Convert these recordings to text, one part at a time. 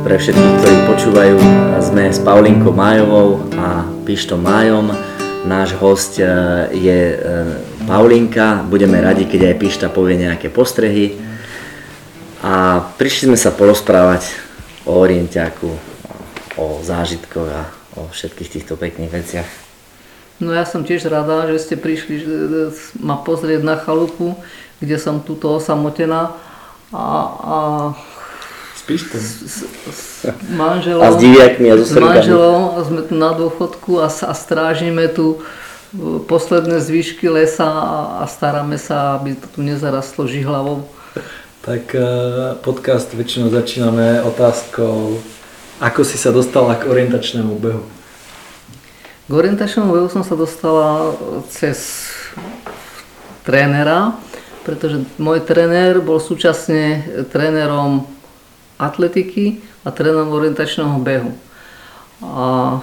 Pre všetkých, ktorí počúvajú, sme s Paulinkou Májovou a Pištom Májom. Náš host je Paulinka. Budeme radi, keď aj Pišta povie nejaké postrehy. A prišli sme sa porozprávať o orientiaku, o zážitkoch a o všetkých týchto pekných veciach. No ja som tiež rada, že ste prišli ma pozrieť na chalupu, kde som tuto osamotená a s manželom, a s diviakmi a so s manželom sme tu na dôchodku a strážime tu posledné zvyšky lesa a staráme sa, aby to tu nezarastlo žihlavou. Tak podcast väčšinou začíname otázkou, ako si sa dostala k orientačnému behu? K orientačnému behu som sa dostala cez trénera, pretože môj tréner bol súčasne trénerom atletiky a trénerom orientačného behu. A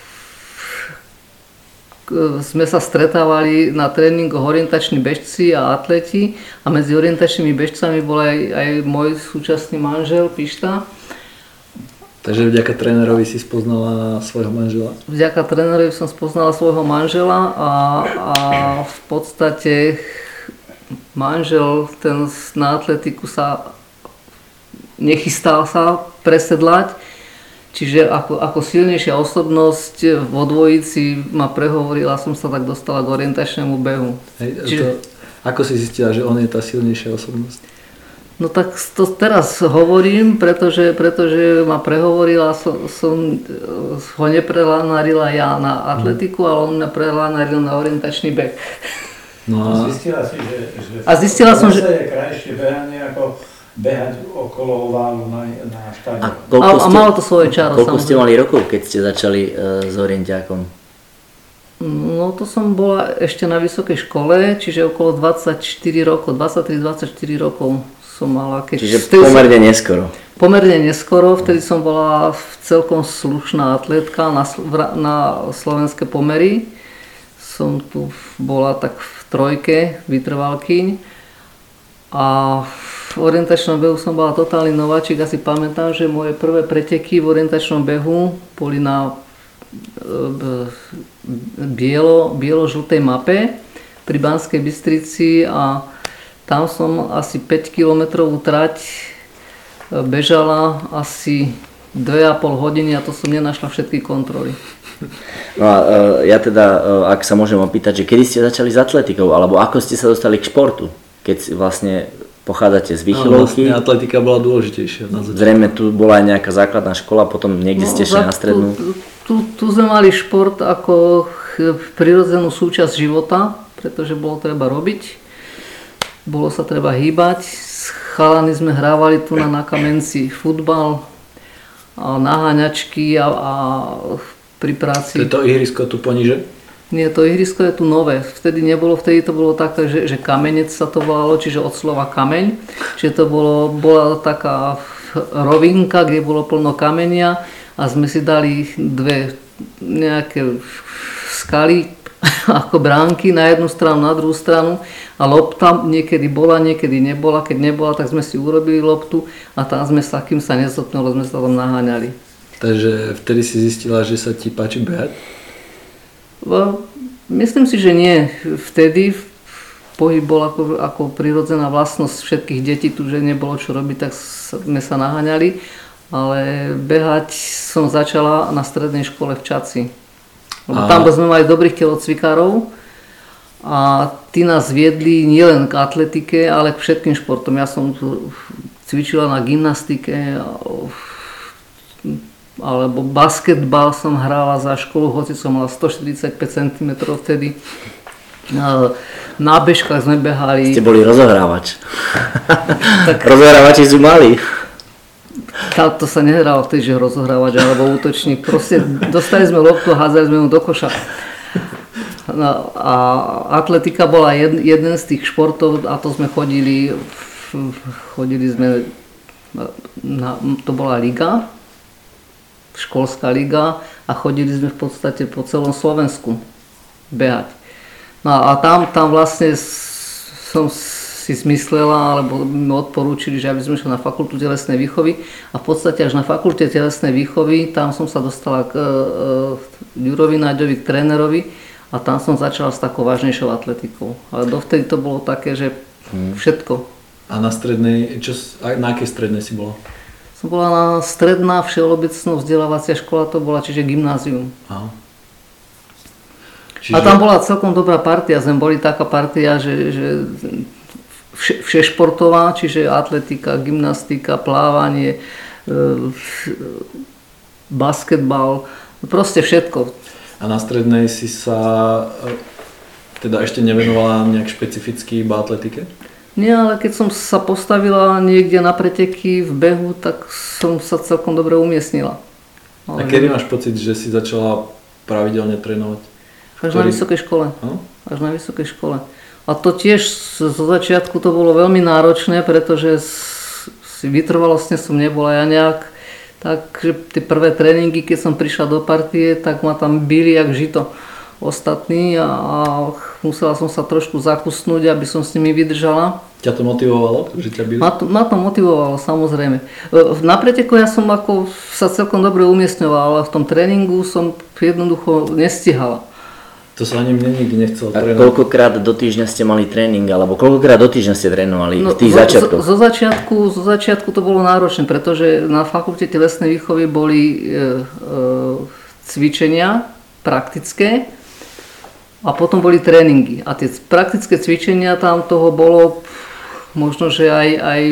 sme sa stretávali na tréningoch orientační bežci a atleti a medzi orientačnými bežcami bol aj môj súčasný manžel Pišta. Takže vďaka trénerovi si spoznala svojho manžela? Vďaka trénerovi som spoznala svojho manžela a v podstate manžel ten na atletiku sa nechystal sa presedlať, čiže ako silnejšia osobnosť vo dvojici ma prehovorila, som sa tak dostala k orientačnému behu. Ako si zistila, že on je tá silnejšia osobnosť? No tak to teraz hovorím, pretože ma prehovorila, som ho neprelánarila ja na atletiku, ale on mňa prelánaril na orientačný beh. No a zistila si, že je krajšie behanie ako behať okolo oválu na štadióne. A malo to svoje čaro. Koľko ste mali rokov, keď ste začali s orientiakom? No to som bola ešte na vysokej škole, čiže okolo 24 rokov, 23-24 rokov som mala. Čiže pomerne neskoro. Pomerne neskoro, vtedy som bola celkom slušná atletka na slovenské pomery. Som tu bola tak v trojke vytrvalkyň a v orientačnom behu som bola totálny nováčik. Asi pamätám, že moje prvé preteky v orientačnom behu boli na bielo-žltej mape pri Banskej Bystrici a tam som asi 5 kilometrovú trať bežala asi 2,5 hodiny a to som nenašla všetky kontroly. No a ja teda, ak sa môžem opýtať, že kedy ste začali s atletikou, alebo ako ste sa dostali k športu, keď vlastne pochádzate z Výchylovky? Vlastne atletika bola dôležitejšia na začiatku. Zrejme tu bola aj nejaká základná škola, potom niekde ste šli na strednú. Tu sme mali šport ako prirodzenú súčasť života, pretože bolo treba robiť, bolo sa treba hýbať. S chalani sme hrávali tu na Kamenci futbal, a naháňačky a pri práci. To je to ihrisko tu poniže? Nie, to ihrisko je tu nové. Vtedy to bolo také, že Kamenec sa to volalo, čiže od slova kameň. Čiže to bola taká rovinka, kde bolo plno kamenia a sme si dali dve nejaké skaly ako bránky na jednu stranu, na druhú stranu a lopta niekedy bola, niekedy nebola. Keď nebola, tak sme si urobili loptu a tam sme sa, kým sa nezotnelo, sme sa tam naháňali. Takže vtedy si zistila, že sa ti páči behať? Myslím si, že nie. Vtedy pohyb bol ako prirodzená vlastnosť všetkých detí, tu že nebolo čo robiť, tak sme sa naháňali. Ale behať som začala na strednej škole v Čaci. Tam sme mali dobrých telocvikárov a tí nás viedli nielen k atletike, ale k všetkým športom. Ja som cvičila na gymnastike, alebo basketbal som hrála za školu, hoci som mala 145 cm vtedy. Na bežkách sme behali. Ste boli rozohrávač. Rozohrávači sú mali. To sa nehralo vtedy, že rozohrávač alebo útočník. Proste dostali sme loptu a hádzali sme ju do koša. A atletika bola jeden z tých športov a to sme chodili sme to bola liga, školská liga a chodili sme v podstate po celom Slovensku behať. No a tam vlastne som si zmyslela, alebo mi odporúčili, že aby sme šli na fakultu telesnej výchovy a v podstate až na fakulte telesnej výchovy, tam som sa dostala k Ďurovi Naďovi, k trénerovi a tam som začala s takou vážnejšou atletikou. Ale dovtedy to bolo také, že všetko. A na strednej, na akej strednej si bola? Som bola na stredná všeobecná vzdelávacia škola, to bola, čiže gymnázium. Aha. A tam bola celkom dobrá partia, sme boli taká partia, že všešportová, čiže atletika, gymnastika, plávanie, basketbal, proste všetko. A na strednej si sa teda ešte nevenovala nejak špecificky iba atletike? Nie, ale keď som sa postavila niekde na preteky v behu, tak som sa celkom dobre umiestnila. A kedy máš pocit, že si začala pravidelne trénovať? Až na vysokej škole. Až na vysokej škole. A to tiež zo začiatku to bolo veľmi náročné, pretože vytrvalostne som nebola ja nejak. Takže tie prvé tréningy, keď som prišla do partie, tak ma tam bili jak žito ostatní a musela som sa trošku zakusnúť, aby som s nimi vydržala. Ťa to motivovalo, že ťa bili? Ma to motivovalo, samozrejme. Na preteku ja som ako sa celkom dobre umiestňovala, ale v tom tréningu som jednoducho nestihala. To sa ani mne nikdy nechcelo trénovať. A koľkokrát do týždňa ste mali tréning, alebo koľkokrát do týždňa ste trénovali v tých začiatkoch? Zo začiatku to bolo náročné, pretože na fakulte telesnej výchovy boli cvičenia praktické a potom boli tréningy. A tie praktické cvičenia tam toho bolo možno, že aj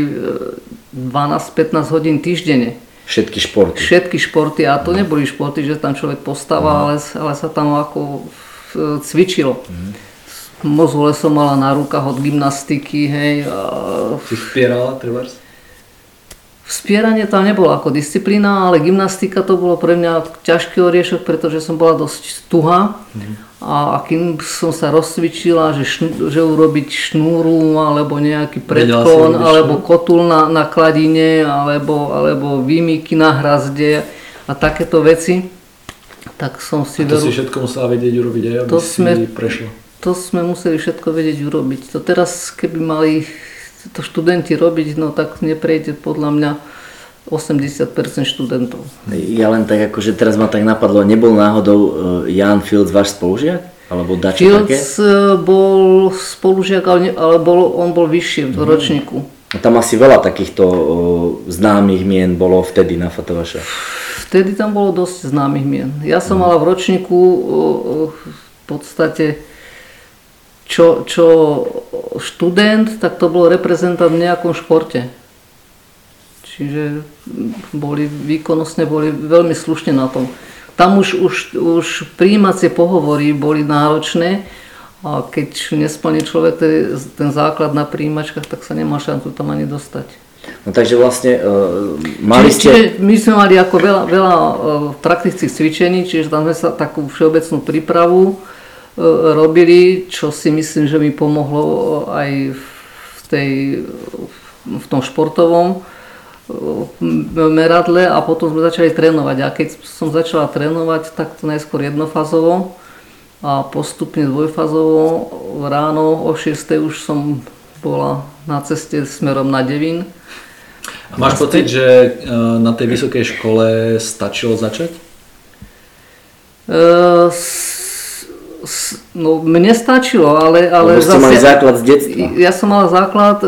12-15 hodín týždenne. Všetky športy? Všetky športy, a to neboli športy, že tam človek postáva, ale sa tam ako cvičilo. Mozole som mala na rukách od gymnastiky, hej. Si vspierala trebárs? Vspieranie tam nebolo ako disciplína, ale gymnastika to bolo pre mňa ťažký oriešok, pretože som bola dosť tuhá. A kým som sa rozcvičila, že urobiť šnúru, alebo nejaký predklon, alebo kotul na kladine, alebo výmyky na hrazde a takéto veci, tak som si... A to si všetko musela vedieť urobiť aj, aby si prešla? To sme museli všetko vedieť urobiť. To teraz, keby mali to študenti robiť, no tak neprejde podľa mňa 80% študentov. Ja len tak akože teraz ma tak napadlo, nebol náhodou Jan Fields váš spolužiak? Alebo dačo také? Fields bol spolužiak, ale on bol vyššie v ročníku. A tam asi veľa takýchto známych mien bolo vtedy na FTVŠ. Vtedy tam bolo dosť známych mien. Ja som mala v ročníku v podstate čo študent, tak to bol reprezentant v nejakom športe. Čiže výkonnostne boli veľmi slušne na tom. Tam už prijímacie pohovory boli náročné a keď nesplní človek ten základ na prijímačkách, tak sa nemá šancu tam ani dostať. No takže vlastne mali ste... Čiže my sme mali ako veľa praktických cvičení, čiže tam sme sa takú všeobecnú prípravu robili, čo si myslím, že mi pomohlo aj v tom športovom meradle a potom sme začali trénovať. A keď som začala trénovať, tak to najskôr jednofázovo a postupne dvojfázovo. Ráno o 6. už som bola na ceste smerom na Devín. A máš pocit, že na tej vysokej škole stačilo začať? No, mne stačilo, ale lebo ste mali základ z detstva. Ja som mala základ,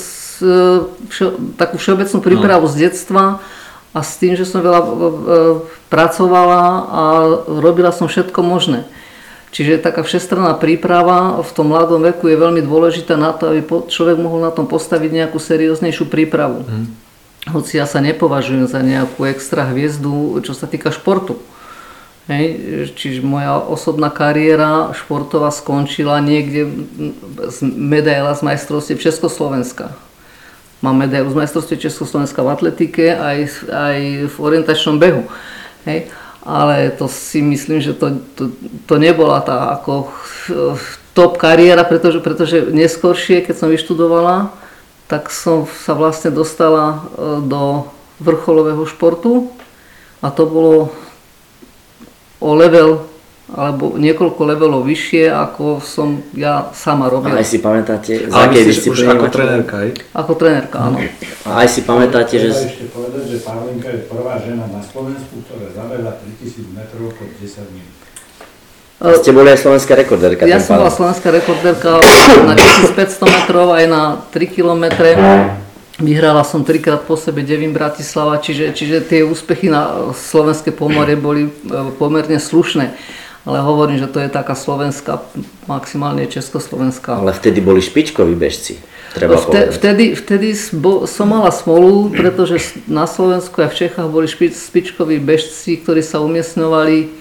takú všeobecnú prípravu z detstva a s tým, že som veľa pracovala a robila som všetko možné. Čiže taká všestranná príprava v tom mladom veku je veľmi dôležitá na to, aby človek mohol na tom postaviť nejakú serióznejšiu prípravu. Hoci ja sa nepovažujem za nejakú extra hviezdu, čo sa týka športu. Hej, čiže moja osobná kariéra športová skončila niekde medaila z majstrovstiev Československa. Mám medailu z majstrovstiev Československa v atletike aj v orientačnom behu. Hej. Ale to si myslím, že to nebola tá ako top kariéra, pretože neskôršie, keď som vyštudovala, tak som sa vlastne dostala do vrcholového športu a to bolo o level alebo niekoľko levelov vyššie, ako som ja sama robil. A aj si pamätáte, z Ale akej myslíš už disciplíny? ako trenérka, hej? Ako trenérka, áno. A aj si pamätáte, že... Treba ešte povedať, že Pavlinka je prvá žena na Slovensku, ktorá zabehla 3000 metrov pod 10 minút. Ste boli aj slovenská rekordérka. Ja som bola slovenská rekordérka na 1500 metrov aj na 3 kilometre. Vyhrala som 3-krát po sebe Devin Bratislava, čiže tie úspechy na slovenské pomorie boli pomerne slušné. Ale hovorím, že to je taká slovenská, maximálne československá. Ale vtedy boli špičkoví bežci, treba povedať. Vtedy som mala smolu, pretože na Slovensku a v Čechách boli špičkoví bežci, ktorí sa umiestňovali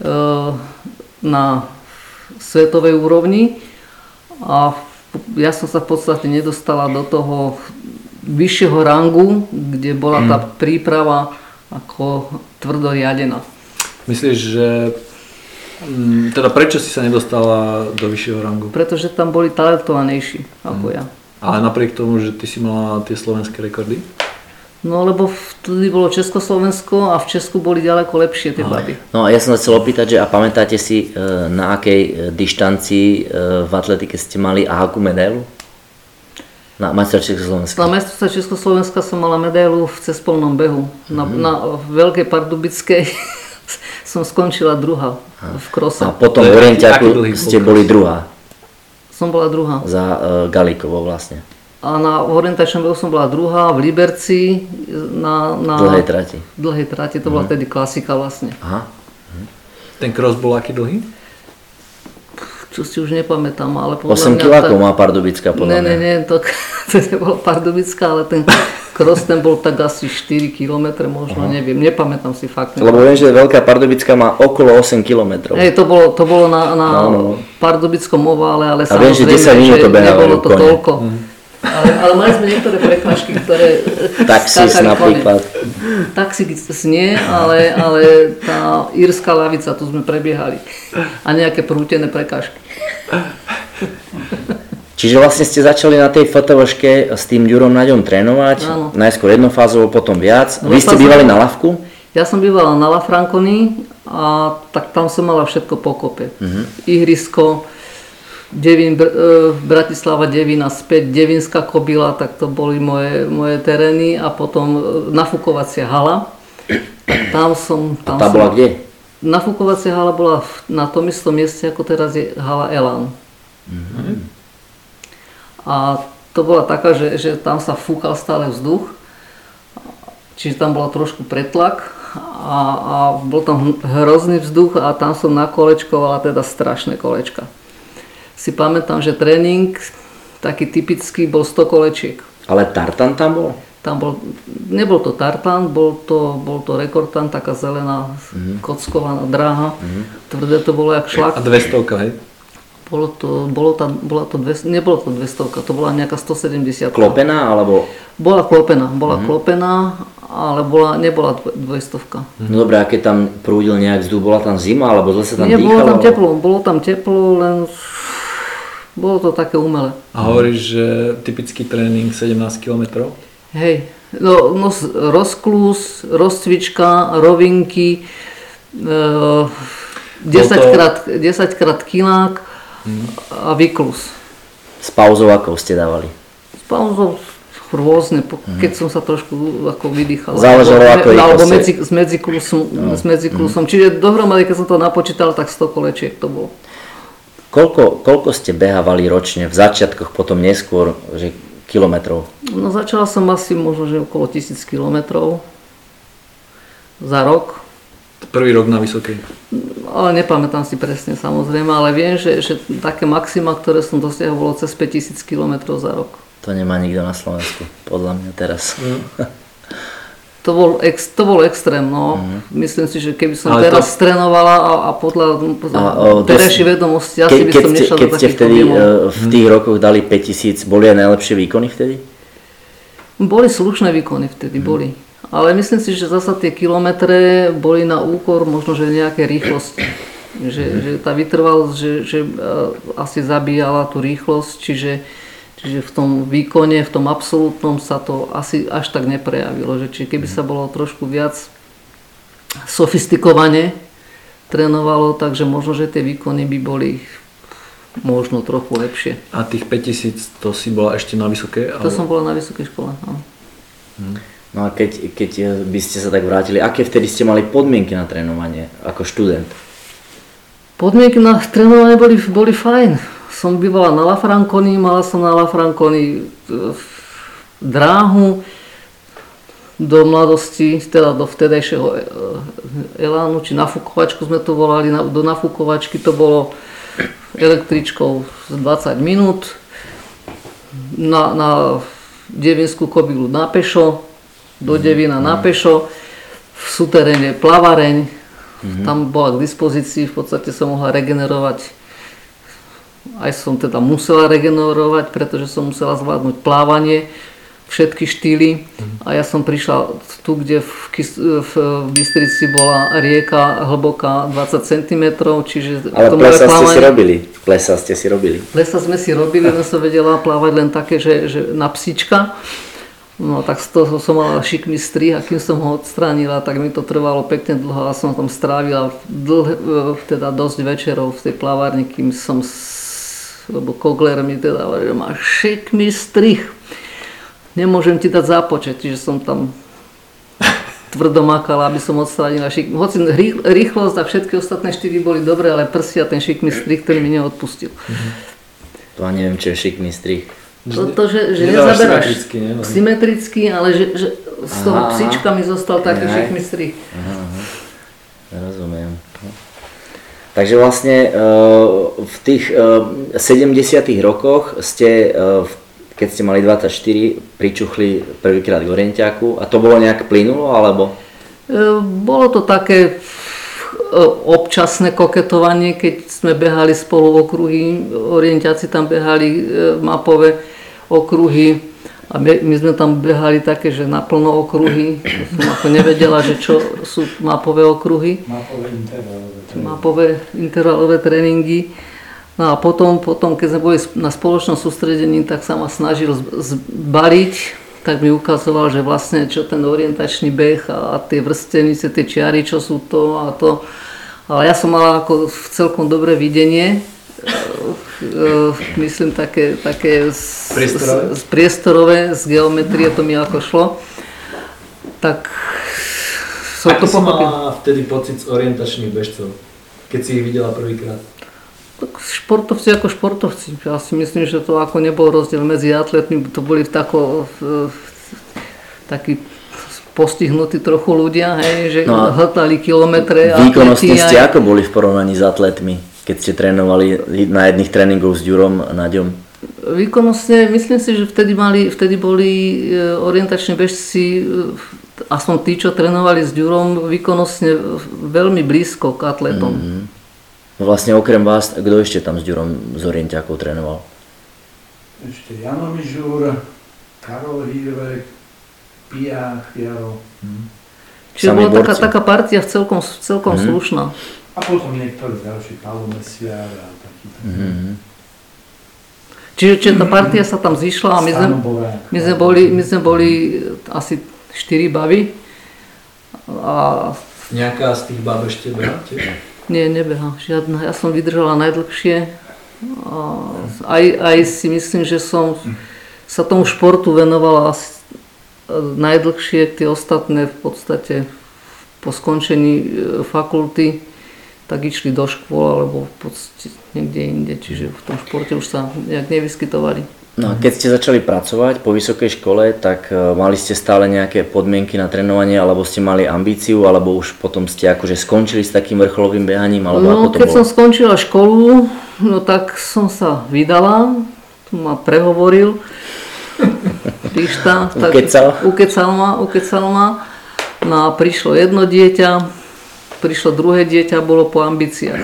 na svetovej úrovni. A ja som sa v podstate nedostala do toho vyššieho rangu, kde bola tá príprava ako tvrdo riadená. Myslíš, že teda prečo si sa nedostala do vyššieho rangu? Pretože tam boli talentovanejší ako ja. Ale napriek tomu, že ty si mala tie slovenské rekordy? No lebo vtedy bolo Československo a v Česku boli ďaleko lepšie tie baby. No a ja som sa chcel opýtať, že a pamätáte si, na akej dištancii v atletike ste mali a akú medailu? Na majstrovstve Československa. Na majstrovstve Československa som mala medailu v cespolnom behu. Na Veľkej Pardubickej som skončila druhá v krose. A potom v orientiaku ste boli druhá. Som bola druhá. Za Galíkovou vlastne. A na orientačnom behu som bola druhá v Liberci na Dlhej trati. Dlhej trati, to bola tedy klasika vlastne. Aha. Ten cross bol aký dlhý? Čo si už nepamätám, ale 8 kilákov má Pardubická podľa mňa. Nie, to nebolo Pardubická, ale ten cross ten bol tak asi 4 km možno, neviem, nepamätám si fakt. Lebo viem, že Veľká Pardubická má okolo 8 km. Hej, to bolo na Pardubickom ovále, ale a viem, že 10 minút to nebolo to kone. toľko. Ale mali sme niektoré prekážky, ktoré Taxis napríklad. Taxis nie, ale tá írska lavica, tu sme prebiehali. A nejaké prútené prekážky. Čiže vlastne ste začali na tej fotovoške s tým Ďurom Naďom trénovať, áno. Najskôr jednofázovo, potom viac. Vy ste bývali na ľavku? Ja som bývala na La Franconi a tak tam som mala všetko pokope. Ihrisko, Bratislava Devina späť, Devinská Kobila, tak to boli moje terény a potom nafúkovacia hala. Tam tá bola kde? Nafúkovacia hala bola na tom istom mieste, ako teraz je hala Elan. A to bola taká, že tam sa fúkal stále vzduch, čiže tam bola trošku pretlak a bol tam hrozný vzduch a tam som nakolečkovala teda strašné kolečka. Si pamätám, že tréning taký typický bol 100 kolečiek. Ale tartan tam bol? Nebol to tartan, bol to rekordtan, taká zelená kockovaná dráha. Tvrdé to bolo jak šlak. A 200, hej? Bola to 200, nebolo to 200, to bola nejaká 170. Klopená alebo? Bola klopená, ale nebola 200. No dobré, a keď tam prúdil nejak vzduch, bola tam zima, alebo zle sa tam Nie, dýchalo? bolo tam teplo, len bolo to také umelé. A hovoríš, že typický tréning 17 km? Hej, no rozklus, rozcvička, rovinky, 10 krát kilák a vyklus. S pauzou akou ste dávali? S pauzou rôzne, keď som sa trošku ako vydýchal. Záležalo ako alebo s medziklusom. Čiže dohromady, keď som to napočítal, tak 100 kolečiek to bolo. Koľko ste behávali ročne v začiatkoch, potom neskôr, že kilometrov? No začala som asi možno, že okolo 1000 kilometrov za rok. Prvý rok na Vysokej. Ale nepamätám si presne samozrejme, ale viem, že také maxima, ktoré som dosiahol, bolo cez 5000 km za rok. To nemá nikto na Slovensku, podľa mňa teraz. To bol extrém, no. Myslím si, že keby som teraz trénovala a podľa terajšej vedomosti, asi by som nešla do takých Keď ste vtedy v tých rokoch dali 5000, boli aj najlepšie výkony vtedy? Boli slušné výkony vtedy, boli. Ale myslím si, že zasa tie kilometre boli na úkor možno, že nejaké rýchlosti. Že tá vytrvalosť, že asi zabíjala tú rýchlosť, čiže v tom výkone, v tom absolútnom sa to asi až tak neprejavilo. Čiže keby sa bolo trošku viac sofistikovane trénovalo, takže možno, že tie výkony by boli možno trochu lepšie. A tých 5000 to si bola ešte na vysokej? To som bola na vysokej škole, áno. No a keď by ste sa tak vrátili, aké vtedy ste mali podmienky na trénovanie ako študent? Podmienky na trénovanie boli fajn. Som bývala na La Franconi, mala som na La Franconi dráhu do mladosti, teda do vtedajšieho elánu, či nafúkovačku sme to volali. Do nafúkovačky to bolo električkou z 20 minút, na Devinskú kobylu na pešo, do Devina na pešo, v suteréne plavareň, tam bola k dispozícii, v podstate som mohla regenerovať, aj som teda musela regenerovať, pretože som musela zvládnuť plávanie, všetky štýly a ja som prišla tu, kde v Bystrici bola rieka hlboká 20 cm, čiže... Ale plesa ste si robili? Plesa sme si robili, len som vedela plávať len také, že na psíčka. No tak z toho som mala šikmý strih a kým som ho odstránila, tak mi to trvalo pekne dlho a som tam strávila teda dosť večerov v tej plávárni, kým som, lebo Kogler mi teda hovoril, že máš šikmý strih. Nemôžem ti dať zápočet, čiže som tam tvrdo makala, aby som odstránila šikmý. Hoci rýchlosť a všetky ostatné štýly boli dobré, ale prsia ten šikmý strih, ktorý mi neodpustil. To ani neviem, čo je šikmý strih. Že nezaberáš symetricky, ale že z toho psíčka mi zostal taký šikmý strih. Rozumiem. Takže vlastne v tých 70. rokoch ste keď ste mali 24, pričuchli prvýkrát k orientiaku a to bolo nejak plynulo, alebo? Bolo to také občasné koketovanie, keď sme behali spolu okruhy, orientiaci tam behali mapové okruhy a my sme tam behali také, že naplno okruhy. Som ako nevedela, že čo sú mapové okruhy. Mapové intervalové tréningy. No a potom, keď sme boli na spoločnom sústredení, tak sa ma snažil zbaliť, tak mi ukazoval, že vlastne čo ten orientačný beh a tie vrstenice, tie čiary, čo sú to a to. Ale ja som mala ako celkom dobré videnie, myslím také priestorové, z geometrie to mi ako šlo. Tak som to pochopil. Aký si mala vtedy pocit z orientačných bežcov, keď si ich videla prvýkrát? Tak športovci ako športovci. Ja si myslím, že to ako nebol rozdiel medzi atletmi, to boli takí postihnutí trochu ľudia, hej, že hltali kilometre. Výkonnostne ste ako boli v porovnaní s atletmi, keď ste trénovali na jedných tréningoch s Ďurom Naďom? Výkonnostne, myslím si, že vtedy boli orientační bežci, aspoň tí, čo trénovali s Ďurom, výkonnostne veľmi blízko k atletom. Vlastne okrem vás, kto ešte tam s Ďurom z orientiakov trénoval? Ešte Jano Mižúr, Karol Hírvek, Piach, Jaro. Čiže bola taká partia celkom slušná. A potom niektorí ďalší, Paolo Mesiar a takýto. Čiže tá partia sa tam zišla a my sme boli asi 4 baby. A nejaká z tých bab ešte beha tiež? Nie, nebeha, žiadna. Ja som vydržala najdlhšie. Aj si myslím, že som sa tomu športu venovala asi najdlhšie. Tie ostatné v podstate po skončení fakulty tak išli do škôl alebo v podstate niekde inde. Čiže v tom športe už sa nejak nevyskytovali. No a keď ste začali pracovať po vysokej škole, tak mali ste stále nejaké podmienky na trénovanie, alebo ste mali ambíciu, alebo už potom ste akože skončili s takým vrcholovým behaním, alebo ako to bolo? Keď som skončila školu, no tak som sa vydala, tu ma prehovoril Pišta, ukecal ma, no a prišlo jedno dieťa, prišlo druhé dieťa, bolo po ambíciách.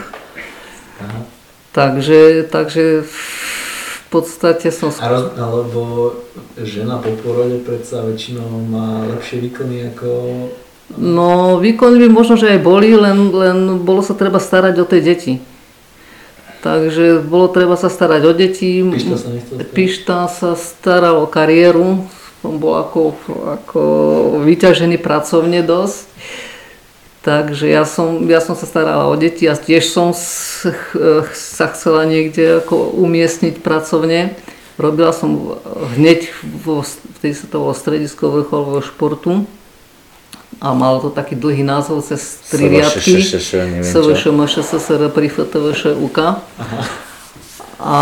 Takže v podstate som... Alebo žena po porode predsa väčšinou má lepšie výkony ako... No výkony by možno, že aj boli, len bolo sa treba starať o tie deti. Takže bolo treba sa starať o deti. Pišta sa nechcel starať? Pišta sa staral o kariéru. On bol ako vyťažený pracovne dosť. Takže ja som sa starala o deti a tiež som sa chcela niekde ako umiestniť pracovne. Robila som hneď vtedy sa to bolo stredisko vrcholového športu a malo to taký dlhý názov cez 3 riadky. SVŠ pri FTVŠ UK. A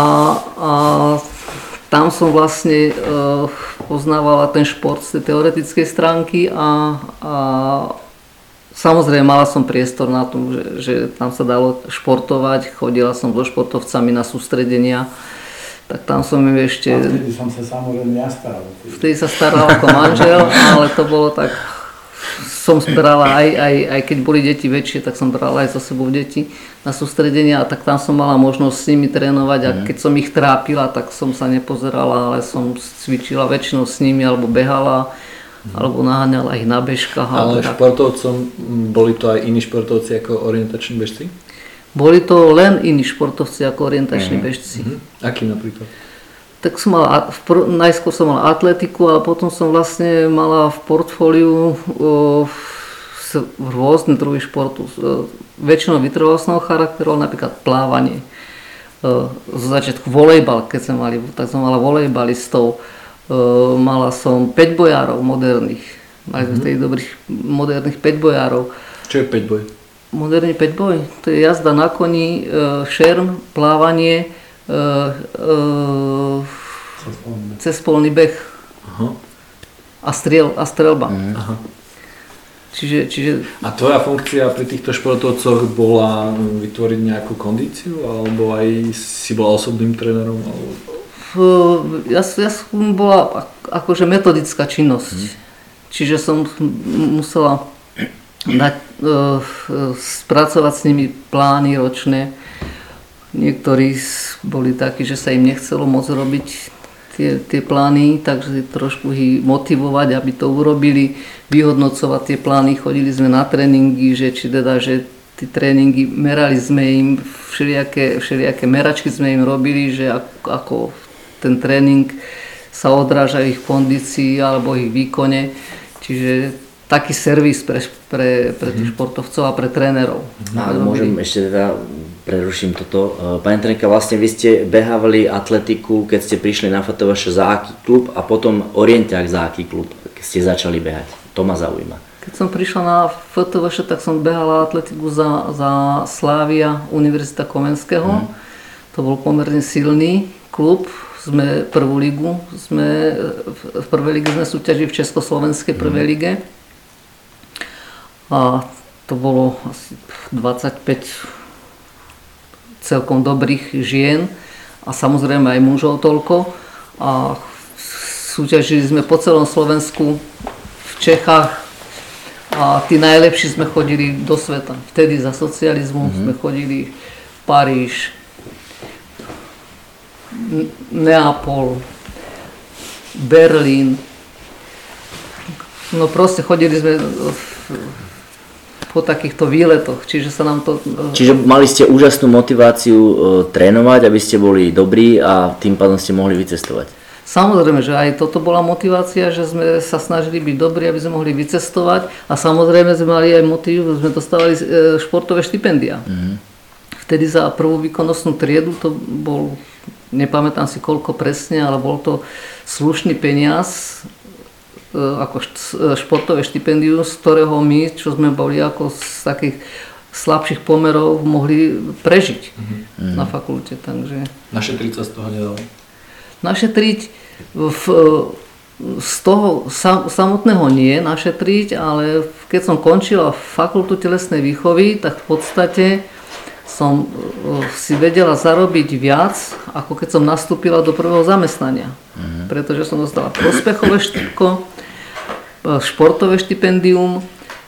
tam som vlastne poznávala ten šport z tej teoretickej stránky a samozrejme mala som priestor na tom, že tam sa dalo športovať, chodila som so športovcami na sústredenia, tak tam som im ešte... A vtedy som sa samozrejme ja staral. Vtedy sa staral ako manžel, ale to bolo tak... Som brala aj keď boli deti väčšie, tak som brala aj so sebou deti na sústredenia a tak tam som mala možnosť s nimi trénovať a keď som ich trápila, tak som sa nepozerala, ale som cvičila väčšinou s nimi alebo behala alebo naháňala ich na bežkách. Ale športovcom, boli to aj iní športovci ako orientační bežci? Boli to len iní športovci ako orientační bežci. Aký napríklad? Tak najskôr som mala atletiku a potom som vlastne mala v portfóliu rôzne druhy športu. Väčšinou vytrvalostného charakteru, napríklad plávanie. Z začiatku volejbal, keď sme mali, tak som mala volejbalistov. Mala som 5 bojárov moderných. Mali sme vtedy dobrých moderných 5 bojárov. Čo je 5 boj? Moderný 5 boj, to je jazda na koni, šerm, plávanie, cezpolný beh a strelba. Čiže... A tvoja funkcia pri týchto športovcoch bola vytvoriť nejakú kondíciu, alebo aj si bola osobným trénerom? Ja som bola akože metodická činnosť, čiže som musela spracovať s nimi plány ročné. Niektorí boli takí, že sa im nechcelo moc robiť tie plány, takže trošku ich motivovať, aby to urobili, vyhodnocovať tie plány. Chodili sme na tréningy, že tie tréningy, merali sme im, všelijaké meračky sme im robili, že ako ten tréning sa odráža ich kondícii alebo ich výkone. Čiže taký servis pre tých športovcov a pre trénerov. Môžem ešte preruším toto. Pani trenka, vlastne vy ste behávali atletiku, keď ste prišli na FTVŠ za aký klub a potom orientiak za aký klub, keď ste začali behať. To ma zaujíma. Keď som prišla na FTVŠ, tak som behala atletiku za Slavia Univerzita Komenského. To bol pomerne silný klub. Sme prvú ligu, v prvej lige sme súťažili v Československej prvej lige. A to bolo asi 25 celkom dobrých žien a samozrejme aj mužov toľko. A súťažili sme po celom Slovensku, v Čechách a tí najlepší sme chodili do sveta. Vtedy za socializmu sme chodili Paríž, Neapol, Berlín. No proste chodili sme po takýchto výletoch, čiže sa nám to... Čiže mali ste úžasnú motiváciu trénovať, aby ste boli dobrí a tým pádom ste mohli vycestovať. Samozrejme, že aj toto bola motivácia, že sme sa snažili byť dobrí, aby sme mohli vycestovať a samozrejme sme mali aj motiv, sme dostávali športové štipendia. Vtedy za prvú výkonnostnú triedu to bol, nepamätám si koľko presne, ale bol to slušný peniaz, ako športové štipendium, z ktorého my, čo sme boli ako z takých slabších pomerov, mohli prežiť na fakulte. Takže... Našetriť sa z toho nedalo? Našetriť z toho samotného nie našetriť, ale keď som končila fakultu telesnej výchovy, tak v podstate som si vedela zarobiť viac, ako keď som nastúpila do prvého zamestnania. Pretože som dostala prospechové štipko, športové štipendium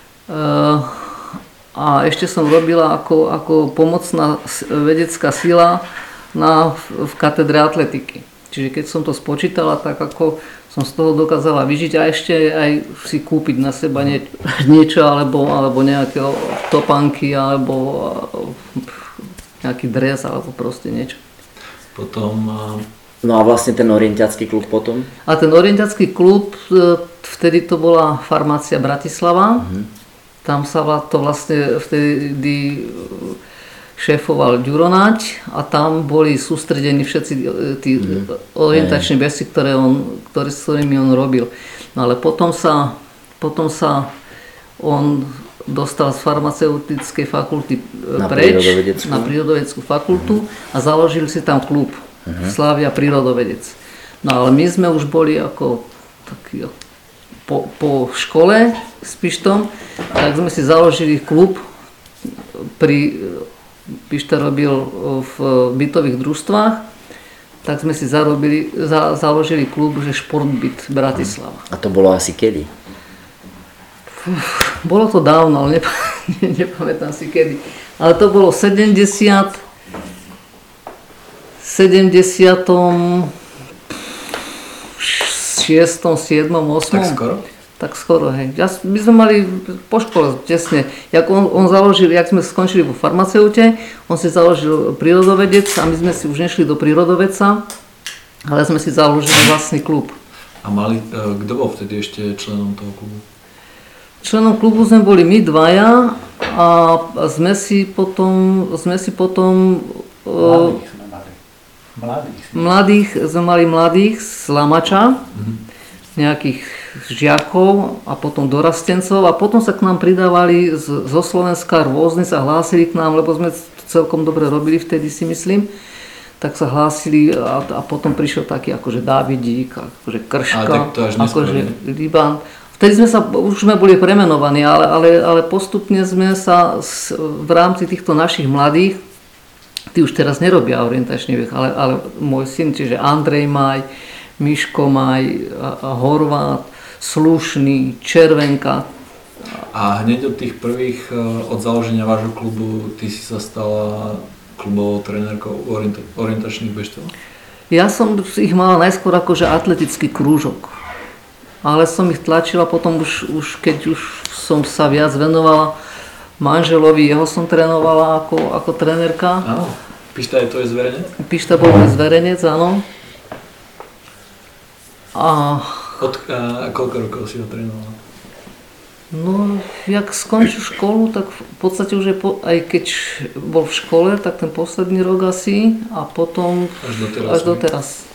a ešte som robila ako pomocná vedecká sila v katedre atletiky. Čiže keď som to spočítala, tak ako som z toho dokázala vyžiť a ešte aj si kúpiť na seba niečo alebo nejaké topánky alebo nejaký dres alebo proste niečo. Potom... No a vlastne ten orientiacký klub potom? A ten orientiacký klub, vtedy to bola farmácia Bratislava Tam sa to vlastne vtedy šéfoval Ďuronáč a tam boli sústredení všetci tí orientační besy, s ktorými on robil. No ale potom sa on dostal z farmaceutickej fakulty preč na prírodovedeckú fakultu a založil si tam klub Slávia prírodovedec. No ale my sme už boli ako taký, po škole s Pištom, tak sme si založili klub Pišta robil v bytových družstvách, tak sme si založili klub, že Športbyt Bratislava. A to bolo asi kedy? Bolo to dávno, ale nepamätám si kedy. Ale to bolo v 76., 7., 7., 8. Tak skoro? Tak skoro, hej. My sme mali po škole tesne, jak on založil, jak sme skončili vo farmaceute, on si založil prírodovedec a my sme si už nešli do prírodovedca, ale sme si založili vlastný klub. A kto bol vtedy ešte členom toho klubu? Členom klubu sme boli my dvaja a sme si potom sme mali mladých z Lamača, nejakých žiakov a potom dorastencov a potom sa k nám pridávali zo Slovenska rôzni, sa hlásili k nám, lebo sme celkom dobre robili vtedy, si myslím, tak sa hlásili a potom prišiel taký akože Dávidík, akože Krška, akože Liban. Vtedy už sme boli premenovaní, ale postupne sme sa v rámci týchto našich mladých, tí už teraz nerobia orientačný vek, ale môj syn, čiže Andrej Maj, Miško Maj, Horvát, Slušný, Červenka. A hneď od tých prvých, od založenia vášho klubu, ty si sa stala klubovou trenérkou orientačných bežcov? Ja som ich mala najskôr akože atletický krúžok. Ale som ich tlačila potom už keď už som sa viac venovala manželovi, jeho som trénovala ako trenérka. Áno. Pišta je tvoj zverenec? Pišta bol môj zverenec, áno. A koľko rokov si ho trénovala? No, jak skončil školu, tak v podstate už aj keď bol v škole, tak ten posledný rok asi a potom až doteraz.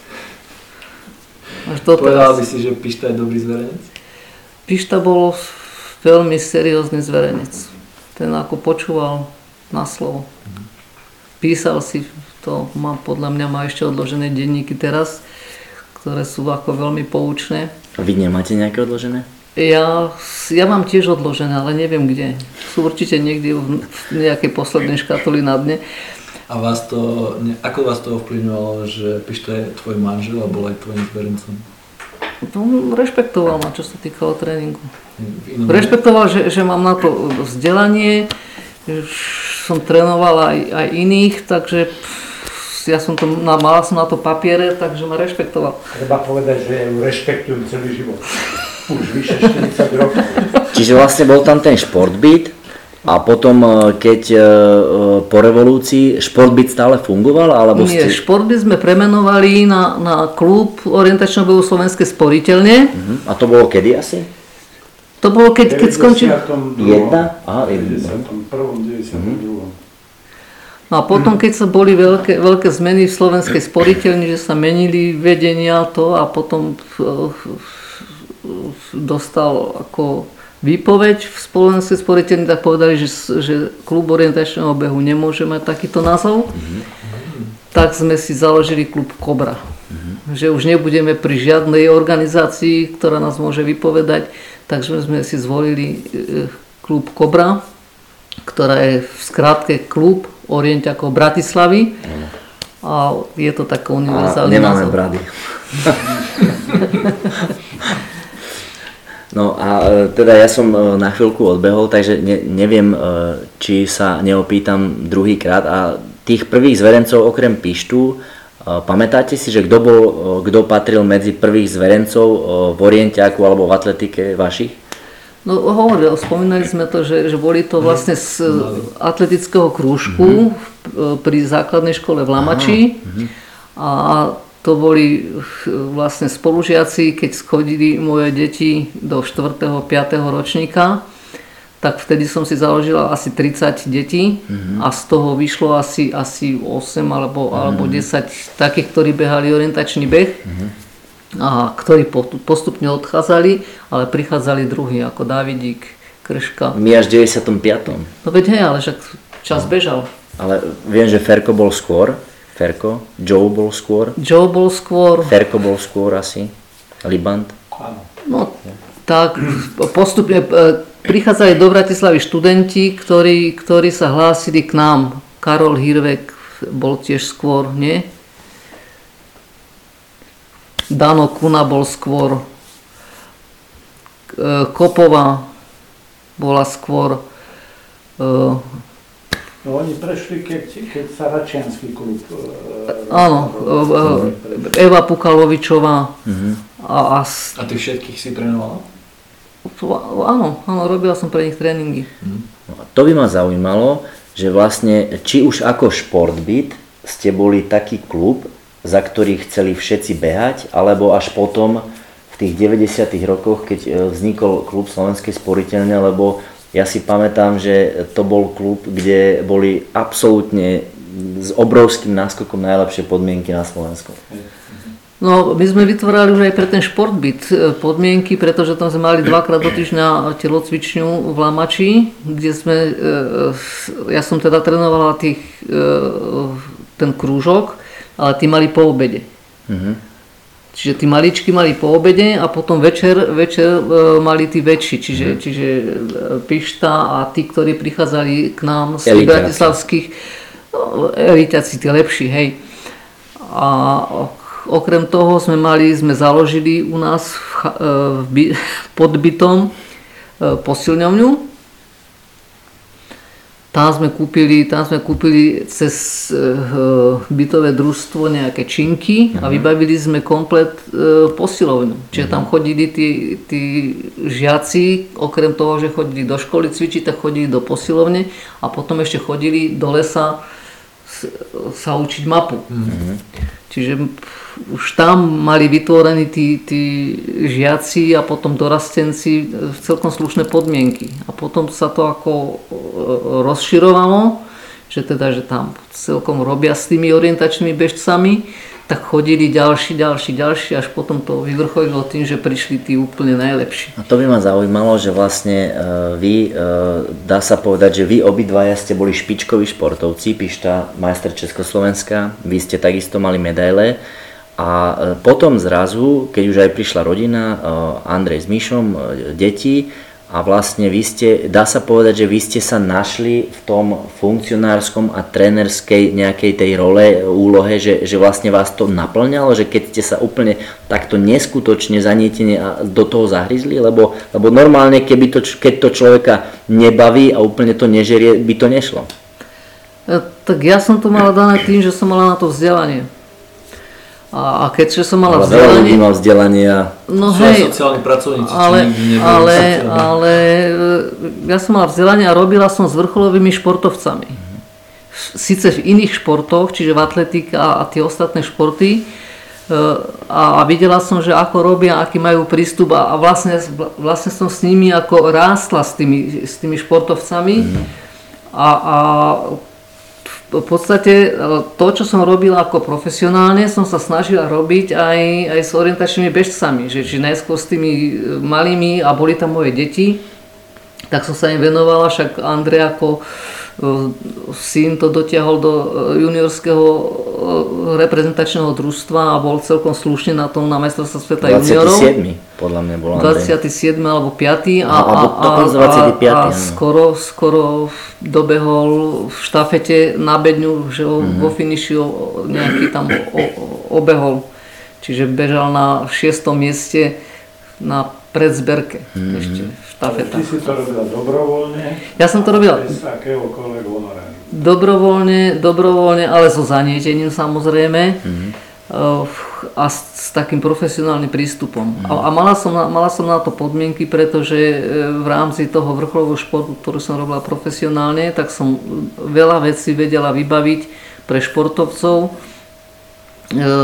Povedal by si, že Pišta je dobrý zverenec? Pišta bol veľmi seriózny zverenec. Ten ako počúval na slovo. Písal si to, podľa mňa má ešte odložené denníky teraz, ktoré sú ako veľmi poučné. A vy nemáte nejaké odložené? Ja mám tiež odložené, ale neviem kde. Sú určite niekde v nejakej poslednej škatuli na dne. A ako vás to ovplyvňovalo, že Pišta je tvoj manžel a bol aj tvojim zverencom? No, rešpektoval ma, čo sa týkalo tréningu. Rešpektoval, že mám na to vzdelanie, som trénoval aj iných, takže mala som na to papiere, takže ma rešpektoval. Treba povedať, že ju rešpektujem celý život. Už vyše 40 rokov. Čiže vlastne bol tam ten Športbyt a potom, keď po revolúcii Športbyt stále fungoval? Alebo Nie, Športbyt sme premenovali na klub orientačného behu Slovenskej sporiteľne. A to bolo kedy asi? To bolo keď skončil... 1? Aha, 91. 92. No a potom, keď sa boli veľké zmeny v Slovenskej sporiteľni, že sa menili vedenia a potom dostal ako výpoveď v Slovenskej sporiteľni, tak povedali, že klub orientačného behu nemôže mať takýto názov. Tak sme si založili klub Kobra. Že už nebudeme pri žiadnej organizácii, ktorá nás môže vypovedať, takže sme si zvolili klub Kobra, ktorá je v skratke klub orientiakov Bratislavy. A je to taká univerzálny názov. Nemáme brady. No a teda ja som na chvíľku odbehol, takže neviem, či sa neopýtam druhýkrát. A tých prvých zverencov okrem Pištu, pamätáte si, že kto patril medzi prvých zverencov v orientiaku alebo v atletike vašich? No spomínali sme to, že boli to vlastne z atletického krúžku pri základnej škole v Lamači. A to boli vlastne spolužiaci, keď schodili moje deti do 4. 5. ročníka, tak vtedy som si založila asi 30 detí a z toho vyšlo asi 8 alebo 10 takých, ktorí behali orientačný beh a ktorí postupne odchádzali, ale prichádzali druhí ako Dávidík, Krška. My až v 95. No veď hej, ale však čas bežal. Ale viem, že Ferko bol skôr. Joe bol skôr. Ferko bol skôr asi. Liband. No tak postupne prichádzali do Bratislavy študenti, ktorí sa hlásili k nám. Karol Hirvek bol tiež skôr, nie? Dano Kuna bol skôr. Kopová bola skôr. No oni prešli, keď sa Račiansky klub... Áno, Eva Pukalovičová. A ty všetkých si trénovala? Áno, robila som pre nich tréningy. To by ma zaujímalo, že vlastne, či už ako Športbyt ste boli taký klub, za ktorý chceli všetci behať, alebo až potom v tých 90. rokoch, keď vznikol klub Slovenskej sporiteľne, lebo ja si pamätám, že to bol klub, kde boli absolútne s obrovským náskokom najlepšie podmienky na Slovensku. No, my sme vytvárali už aj pre ten Športbyt podmienky, pretože tam sme mali 2-krát do týždňa telocvičňu v Lamači, kde ja som teda trénovala ten krúžok, ale tí mali po obede. Čiže tí maličky mali po obede a potom večer mali tí väčší, čiže Pišta a tí, ktorí prichádzali k nám z tých bratislavských, eliťaci, tí lepší, hej. A okrem toho sme založili u nás pod bytom posilňovňu. Tam sme kúpili cez bytové družstvo nejaké činky a vybavili sme komplet posilovňu. Čiže tam chodili tí žiaci, okrem toho, že chodili do školy cvičiť, tak chodili do posilovne a potom ešte chodili do lesa sa učiť mapu. Čiže už tam mali vytvorení tí žiaci a potom dorastenci celkom slušné podmienky. A potom sa to ako rozširovalo, že tam celkom robia s tými orientačnými bežcami, tak chodili ďalší, až potom to vyvrcholilo tým, že prišli tí úplne najlepší. A to by ma zaujímalo, že vlastne vy, dá sa povedať, že vy obidvaja ste boli špičkoví športovci, Pišta, majster Československa, vy ste takisto mali medaile a potom zrazu, keď už aj prišla rodina, Andrej s Mišom, deti, a vlastne vy ste, dá sa povedať, že vy ste sa našli v tom funkcionárskom a trénerskej nejakej tej úlohe, že vlastne vás to naplňalo, že keď ste sa úplne takto neskutočne zanietene do toho zahryzli, lebo normálne, keď to človeka nebaví a úplne to nežerie, by to nešlo. Tak ja som to mala dané tým, že som mala na to vzdelanie. A keďže som mala vzdelanie... Ale vzdelanie a... No hej, sociálni pracovníci, ale ja som mala vzdelanie a robila som s vrcholovými športovcami. Sice v iných športoch, čiže v atletike a tie ostatné športy, a videla som, že ako robia, aký majú prístup a vlastne som s nimi ako rástla s tými športovcami a v podstate to, čo som robila ako profesionálne, som sa snažila robiť aj s orientačnými bežcami. Čiže najskôr s tými malými a boli tam moje deti, tak som sa im venovala, však Andrej ako syn to dotiahol do juniorského reprezentačného družstva a bol celkom slušne na tom na majstrovstvá sveta juniorov. 27. podľa mňa bol Andrej. 27. alebo 5. a skoro dobehol v štafete na bedňu, že vo finiši nejaký tam obehol. Čiže bežal na 6. mieste na predzberke ešte v štafetách. Ty si to robila dobrovoľne? Ja som to robila bez akéhokoľvek honoráru. Dobrovoľne, ale so zanietením samozrejme a s takým profesionálnym prístupom. A mala som na to podmienky, pretože v rámci toho vrcholového športu, ktorý som robila profesionálne, tak som veľa vecí vedela vybaviť pre športovcov,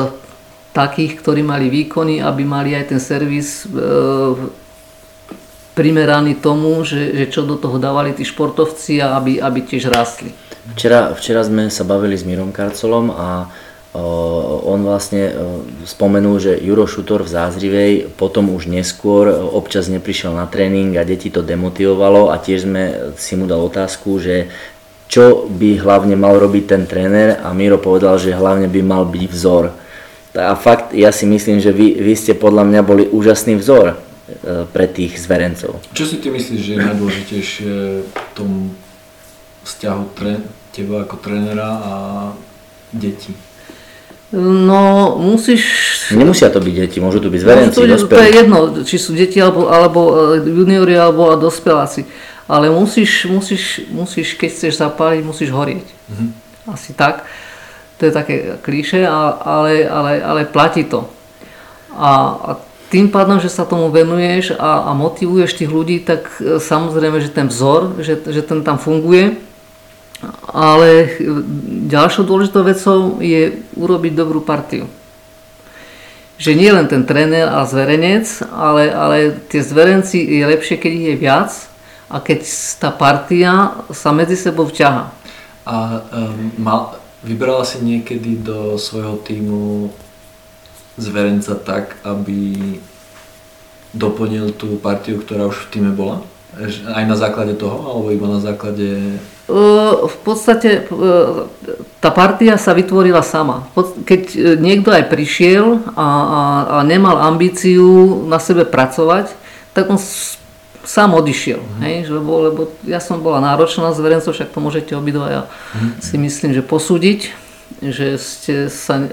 takých, ktorí mali výkony, aby mali aj ten servis primeraný tomu, že čo do toho dávali tí športovci a aby tiež rástli. Včera sme sa bavili s Mírom Karcolom a on vlastne spomenul, že Juro Šutor v Zázrivej potom už neskôr občas neprišiel na tréning a deti to demotivovalo a tiež sme si mu dal otázku, že čo by hlavne mal robiť ten tréner a Miro povedal, že hlavne by mal byť vzor. A fakt, ja si myslím, že vy ste podľa mňa boli úžasný vzor pre tých zverencov. Čo si ty myslíš, že je najdôležitejšie v tom vzťahu teba ako trénera a detí? No, Nemusia to byť deti, môžu to byť zverenci, dospelí. To je jedno, či sú deti alebo juniori alebo dospeláci. Ale musíš, keď chceš zapáliť, musíš horieť. Asi tak. To je také klíše, ale platí to. A tým pádom, že sa tomu venuješ a motivuješ tých ľudí, tak samozrejme, že ten vzor, že ten tam funguje. Ale ďalšou dôležitou vecou je urobiť dobrú partiu. Že nie len ten tréner a zverenec, ale tie zverenci je lepšie, keď ich je viac a keď tá partia sa medzi sebou vťahá. A vybrala si niekedy do svojho tímu zverenca tak, aby doplnil tú partiu, ktorá už v tíme bola? Aj na základe toho, alebo iba na základe... V podstate tá partia sa vytvorila sama. Keď niekto aj prišiel a nemal ambíciu na sebe pracovať, tak on sám odišiel. Hej? Lebo ja som bola náročná na zverencov, však to môžete obidvaja si myslím, že posúdiť, že ste sa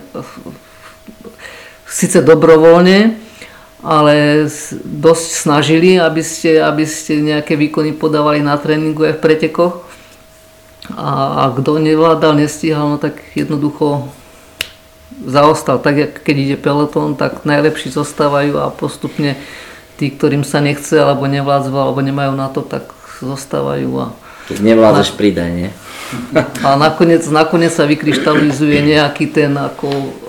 síce dobrovoľne, ale dosť snažili, aby ste nejaké výkony podávali na tréningu aj v pretekoch. A kto nevládal, nestíhal, no tak jednoducho zaostal. Tak jak keď ide pelotón, tak najlepší zostávajú a postupne tí, ktorým sa nechce, alebo nevládzu, alebo nemajú na to, tak zostávajú. Keď nevládzeš, pridaj, nie? A nakoniec sa vykryštalizuje nejaký ten ako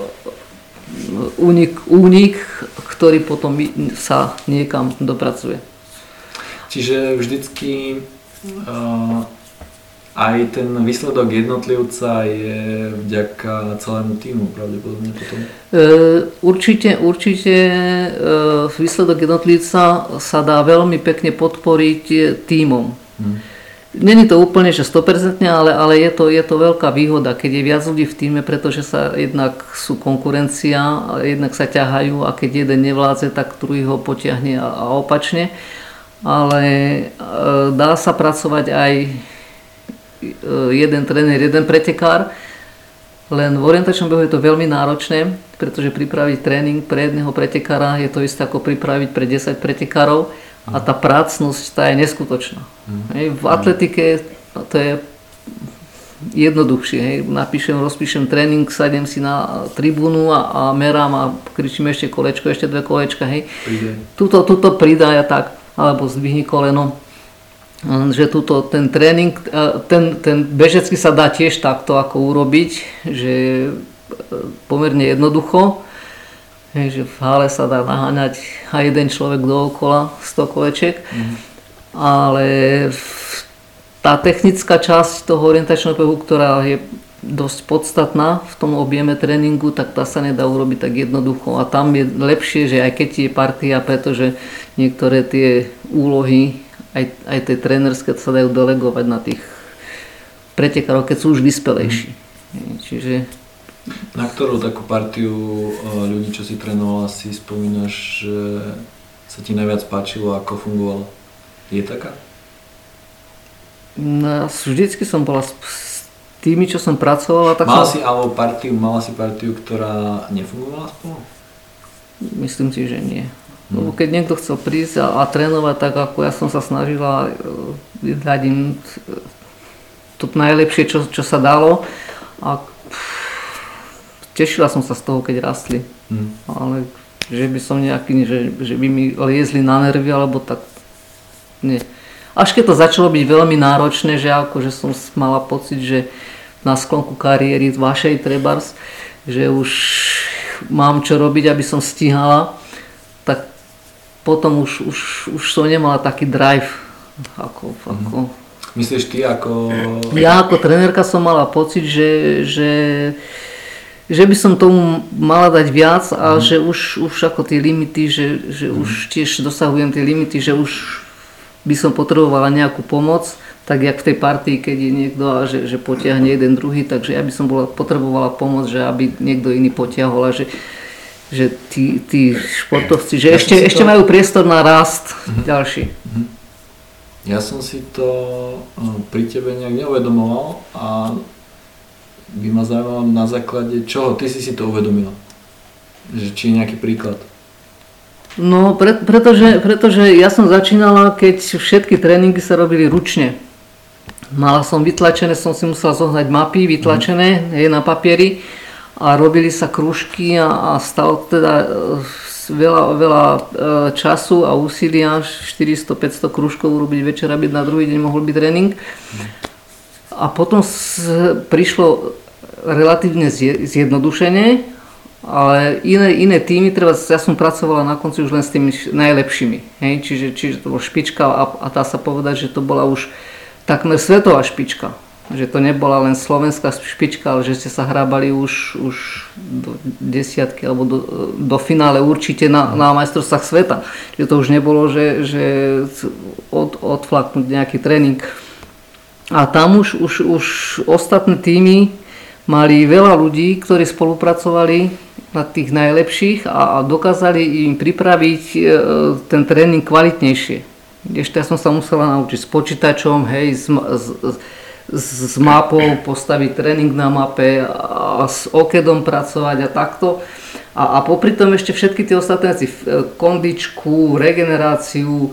únik, ktorý potom sa niekam dopracuje. Čiže vždycky aj ten výsledok jednotlivca je vďaka celému tímu, pravdepodobne potom? Určite výsledok jednotlivca sa dá veľmi pekne podporiť tímom. Není to úplne, že 100%, ale je to veľká výhoda, keď je viac ľudí v tíme, pretože sa jednak sú konkurencia, jednak sa ťahajú a keď jeden nevládze, tak druhý ho potiahne a opačne. Ale dá sa pracovať aj jeden tréner, jeden pretekár, len v orientačnom behu je to veľmi náročné, pretože pripraviť tréning pre jedného pretekára je to isté ako pripraviť pre 10 pretekárov a tá prácnosť tá je neskutočná. V atletike to je jednoduchšie. Rozpíšem tréning, sadem si na tribúnu a merám a kričím ešte kolečko, ešte 2 kolečka. Tuto pridaj a tak, alebo zdvihni koleno. Že ten tréning, ten bežecký sa dá tiež takto ako urobiť, že pomerne jednoducho, že v hale sa dá naháňať aj jeden človek dookola 100 koleček, ale tá technická časť toho orientačného behu, ktorá je dosť podstatná v tom objeme tréningu, tak tá sa nedá urobiť tak jednoducho a tam je lepšie, že aj keď je partia, pretože niektoré tie úlohy aj tie trénerské sa dajú delegovať na tých pretekárov, keď sú už vyspelejší. Čiže... Na ktorú takú partiu ľudí, čo si trénovala, si spomínaš, že sa ti najviac páčilo, ako fungovalo? Je taká? No, vždycky som bola s tými, čo som pracovala. Tak mala si partiu, ktorá nefungovala spolu? Myslím si, že nie. Lebo keď niekto chcel prísť a trénovať tak, ako ja som sa snažila dať im to najlepšie, čo sa dalo a tešila som sa z toho, keď rastli. Ale že by som nejaký, že by mi liezli na nervy, alebo tak nie. Až keď to začalo byť veľmi náročné, že akože som mala pocit, že na sklonku kariéry vašej trebárs, že už mám čo robiť, aby som stíhala, tak potom už som nemala taký drive. Ako. Myslíš ty ako... Ja ako trenérka som mala pocit, že by som tomu mala dať viac a že už ako tie limity, že už tiež dosahujem tie limity, že už by som potrebovala nejakú pomoc, tak jak v tej partii, keď je niekto a že potiahne jeden druhý, takže ja by som potrebovala pomoc, že aby niekto iný potiahol a že tí športovci, že ešte majú priestor na rast ďalší. Ja som si to pri tebe nejak neuvedomoval a by ma zaujímalo na základe čoho ty si to uvedomila? Či je nejaký príklad? No, pretože ja som začínala, keď všetky tréningy sa robili ručne. Mala som vytlačené, som si musela zohnať mapy vytlačené na papieri a robili sa krúžky a stalo teda veľa času a úsilia, 400-500 krúžkov urobiť večer, aby na druhý deň mohol byť tréning. A potom prišlo relatívne zjednodušenie, ale iné týmy, ja som pracovala na konci už len s tými najlepšími. Hej? Čiže to bola špička a dá sa povedať, že to bola už takmer svetová špička. Že to nebola len slovenská špička, ale že ste sa hrábali už do desiatky alebo do finále určite na majstrovstvách sveta. Že to už nebolo, že odflaknúť nejaký tréning. A tam už ostatné týmy mali veľa ľudí, ktorí spolupracovali na tých najlepších a dokázali im pripraviť ten tréning kvalitnejšie. Ešte ja som sa musela naučiť s počítačom, hej, s mapou, postaviť tréning na mape a s okedom pracovať a takto. A popri tom ešte všetky tie ostatné veci, kondičku, regeneráciu,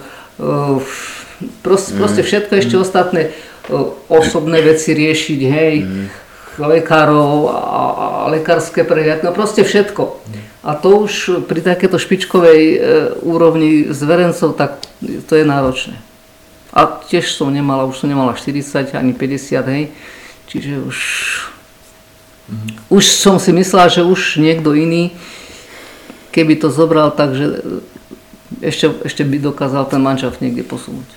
proste všetko ešte ostatné osobné veci riešiť, hej, lekárov a lekárske prehliadky, no proste všetko. A to už pri takéto špičkovej úrovni zverencov, tak to je náročné. A tiež už som nemala 40 ani 50, hej. Čiže už som si myslela, že už niekto iný, keby to zobral, takže ešte by dokázal ten manšaft niekde posunúť.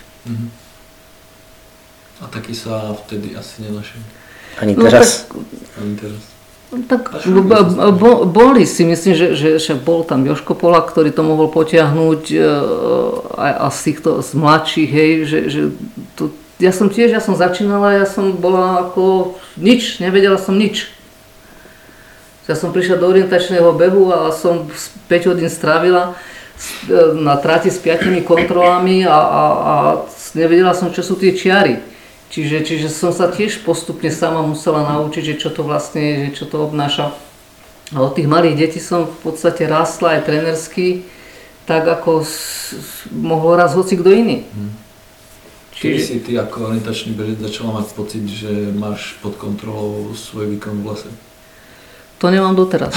A taký sa vtedy asi nenašiel. Ani teraz? Ani teraz. Tak boli si, myslím, že bol tam Jožko Polák, ktorý to mohol potiahnuť a z týchto z mladších, hej, ja som začínala, ja som bola ako nič, nevedela som nič. Ja som prišla do orientačného behu a som 5 hodín strávila na trati s 5 kontrolami a nevedela som, čo sú tie čiary. Čiže som sa tiež postupne sama musela naučiť, že čo to vlastne je, že čo to obnáša. A od tých malých detí som v podstate rástla aj trénersky, tak ako mohol raz hoci kto iný. Kedy si ty ako orientačný bežec začala mať pocit, že máš pod kontrolou svoj výkon v lese? To nemám doteraz.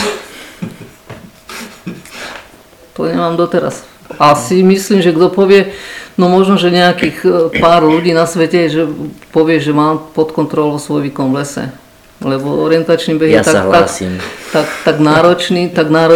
A si myslím, že kto povie, no možno, že nejakých pár ľudí na svete, že povie, že mám pod kontrolou svoj výkon v lese. Lebo orientačný beh je tak náročný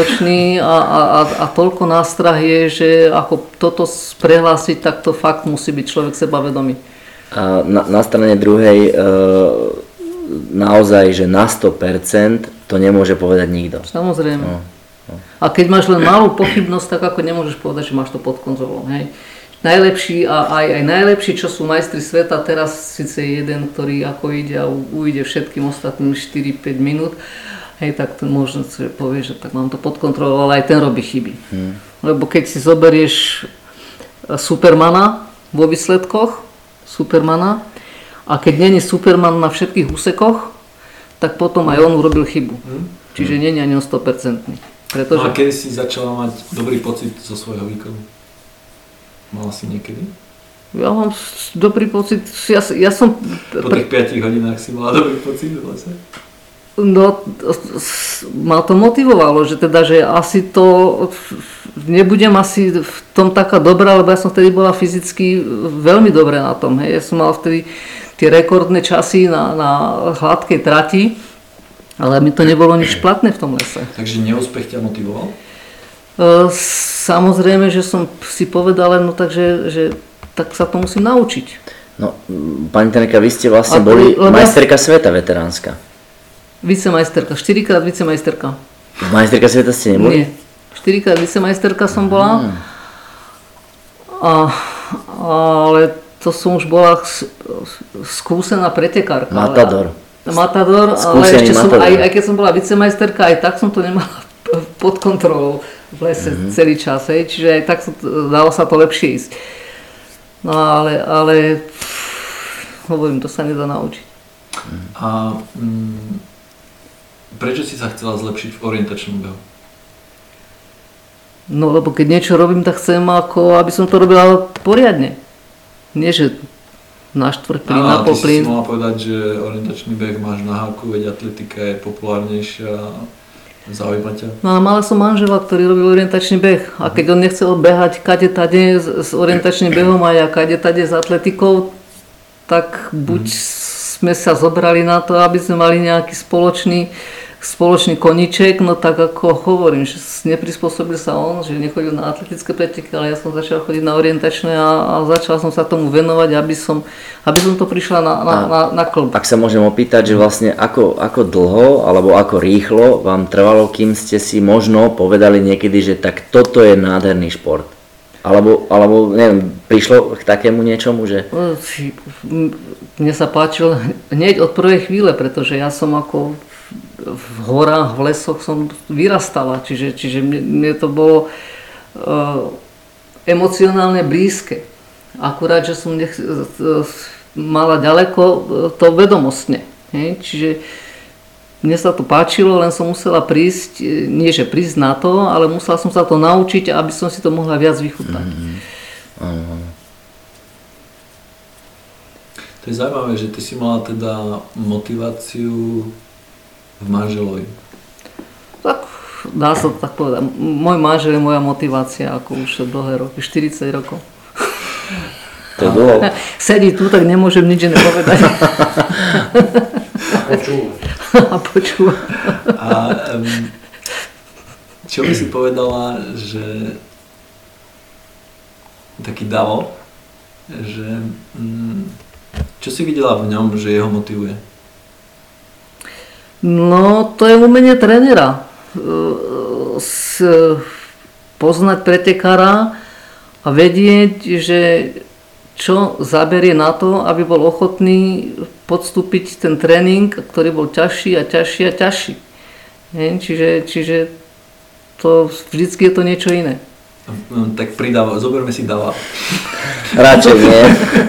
a toľko nástrah je, že ako toto prehlásiť, tak to fakt musí byť človek sebavedomý. A na strane druhej naozaj, že na 100% to nemôže povedať nikto. Samozrejme. A keď máš len malú pochybnosť, tak ako nemôžeš povedať, že máš to pod kontrolou. Hej. Najlepší a aj najlepší, čo sú majstri sveta, teraz síce jeden, ktorý ako ide a ujde všetkým ostatným 4-5 minút, hej, tak ten možno povie, že tak mám to pod kontrolou, ale aj ten robí chyby. Lebo keď si zoberieš Supermana vo výsledkoch, Supermana, a keď není Superman na všetkých úsekoch, tak potom aj on urobil chybu. Čiže není ani on 100%. Pretože... No a kedy si začala mať dobrý pocit zo svojho výkonu? Mala si niekedy? Ja mám dobrý pocit, ja som... Po tých 5 hodinách si mala dobrý pocit v lese? No, ma to motivovalo, že asi to... Nebudem asi v tom taká dobrá, lebo ja som vtedy bola fyzicky veľmi dobré na tom. Hej. Ja som mal vtedy tie rekordné časy na hladkej trati, ale mi to nebolo nič platné v tom lese. Takže neúspech ťa motivoval? Samozrejme, že som si povedal, no takže že tak sa to musím naučiť. No, pani trenérka, vy ste vlastne boli majsterka sveta veteránska. Vicemajsterka, 4-krát vicemajsterka. Majsterka sveta ste neboli? Nie, 4-krát vicemajsterka som bola. Ale to som už bola skúsená pretekárka. Matador. Ale ešte som, aj keď som bola vicemajsterka, aj tak som to nemala pod kontrolou v lese celý čas, čiže aj tak dalo sa to lepšie ísť. No ale hovorím, to sa nedá naučiť. A prečo si sa chcela zlepšiť v orientačnom behu? No lebo keď niečo robím, tak chcem aby som to robila poriadne. Nie, že na štvrtplín, na polplín. Ty si mohla povedať, že orientačný beh máš na háku, veď atletika je populárnejšia, zaujíma ťa? No ale mala som manžela, ktorý robil orientačný beh a keď on nechcel behať kade-tade s orientačným behom a ja kade-tade s atletikou, tak buď sme sa zobrali na to, aby sme mali nejaký spoločný koníček, no tak ako hovorím, že neprispôsobil sa on, že nechodil na atletické preteky, ale ja som začal chodiť na orientačné a začal som sa tomu venovať, aby som to prišla na klb. Ak sa môžem opýtať, že vlastne ako dlho alebo ako rýchlo vám trvalo, kým ste si možno povedali niekedy, že tak toto je nádherný šport? Alebo neviem, prišlo k takému niečomu, že... Mne sa páčilo hneď od prvej chvíle, pretože ja som ako v horách, v lesoch som vyrastala, čiže mne to bolo emocionálne blízke. Akurát, že som mala ďaleko to vedomostne. Čiže mne sa to páčilo, len som musela prísť, nie že prísť na to, ale musela som sa to naučiť, aby som si to mohla viac vychutnať. To je zaujímavé, že ty si mala teda motiváciu v manželovi. Tak, dá sa to tak povedať. Môj manžel je moja motivácia, ako už dlhé roky, 40 rokov. To je dlho. Sedí tu, tak nemôžem nič nepovedať. A počúva. A čo by si povedala, že taký Davo, že čo si videla v ňom, že jeho motivuje? No, to je umenie trénera. Poznať pretekára a vedieť, že čo zaberie na to, aby bol ochotný podstúpiť ten tréning, ktorý bol ťažší a ťažší a ťažší. Čiže to vždycky je to niečo iné. Tak pridáva, zoberme si Dava. Radšej nie.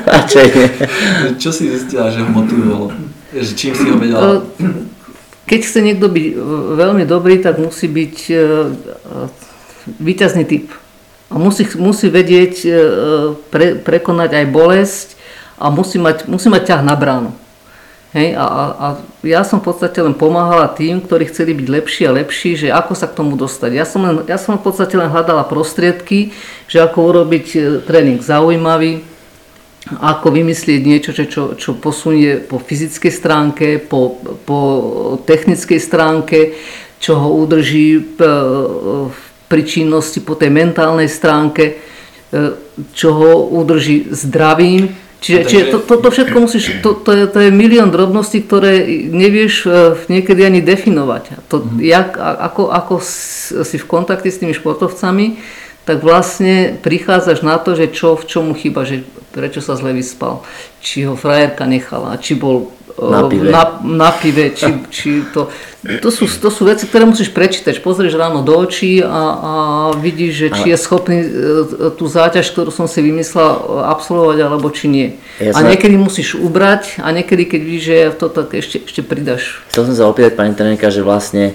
Čo si zistila, že ho motivovalo? Čím si ho vedela? Keď chce niekto byť veľmi dobrý, tak musí byť víťazný typ. A musí vedieť prekonať aj bolesť a musí mať ťah na bránu. Hej? A ja som v podstate len pomáhala tým, ktorí chceli byť lepší a lepší, že ako sa k tomu dostať. Ja som v podstate len hľadala prostriedky, že ako urobiť tréning zaujímavý, ako vymyslieť niečo, čo posunie po fyzickej stránke, po technickej stránke, čo ho udrží pri činnosti po tej mentálnej stránke, čo ho udrží zdravým. Čiže to všetko musíš, to je milión drobností, ktoré nevieš niekedy ani definovať. Ako si v kontakte s tými športovcami, tak vlastne prichádzaš na to, že v čomu chýba, že prečo sa zle vyspal, či ho frajerka nechala, či bol na pive, či to sú veci, ktoré musíš prečítať. Pozrieš ráno do očí a vidíš, že či je schopný tú záťaž, ktorú som si vymyslel, absolvovať, alebo či nie. A niekedy musíš ubrať a niekedy, keď vidíš, že to tak ešte pridaš. Chcel som sa opýtať, pani trenérka, že vlastne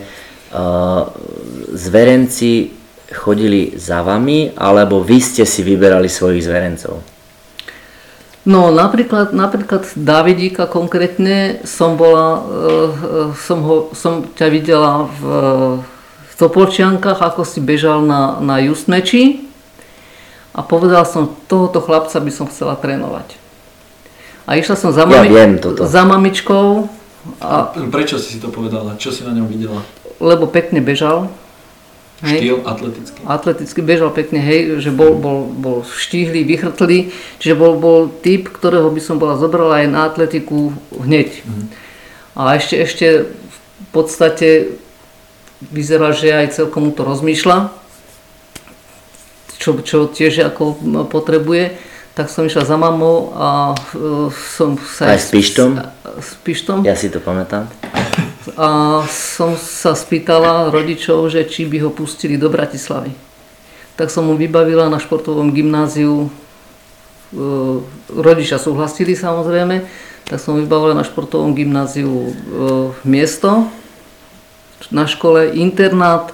zverenci chodili za vami, alebo vy ste si vyberali svojich zverencov? No napríklad Davidíka konkrétne som ťa videla v Topolčiankach, ako si bežal na Just Matchi a povedal som, tohoto chlapca by som chcela trénovať. A išla som za mamičkou. A prečo si to povedala? Čo si na ňom videla? Lebo pekne bežal. Štýl atletický? Atleticky bežal pekne, hej, že bol štíhly, vychrtlý, čiže bol typ, ktorého by som bola zobrala aj na atletiku hneď. A ešte v podstate vyzerá, že aj celkom mu to rozmýšľa, čo tiež ako potrebuje. Tak som išla za mamou a som sa... Aj s Pištom? S Pištom. Ja si to pamätám. A som sa spýtala rodičov, že či by ho pustili do Bratislavy. Tak som mu vybavila na športovom gymnáziu, rodičia súhlasili samozrejme, tak som mu vybavila na športovom gymnáziu miesto, na škole internát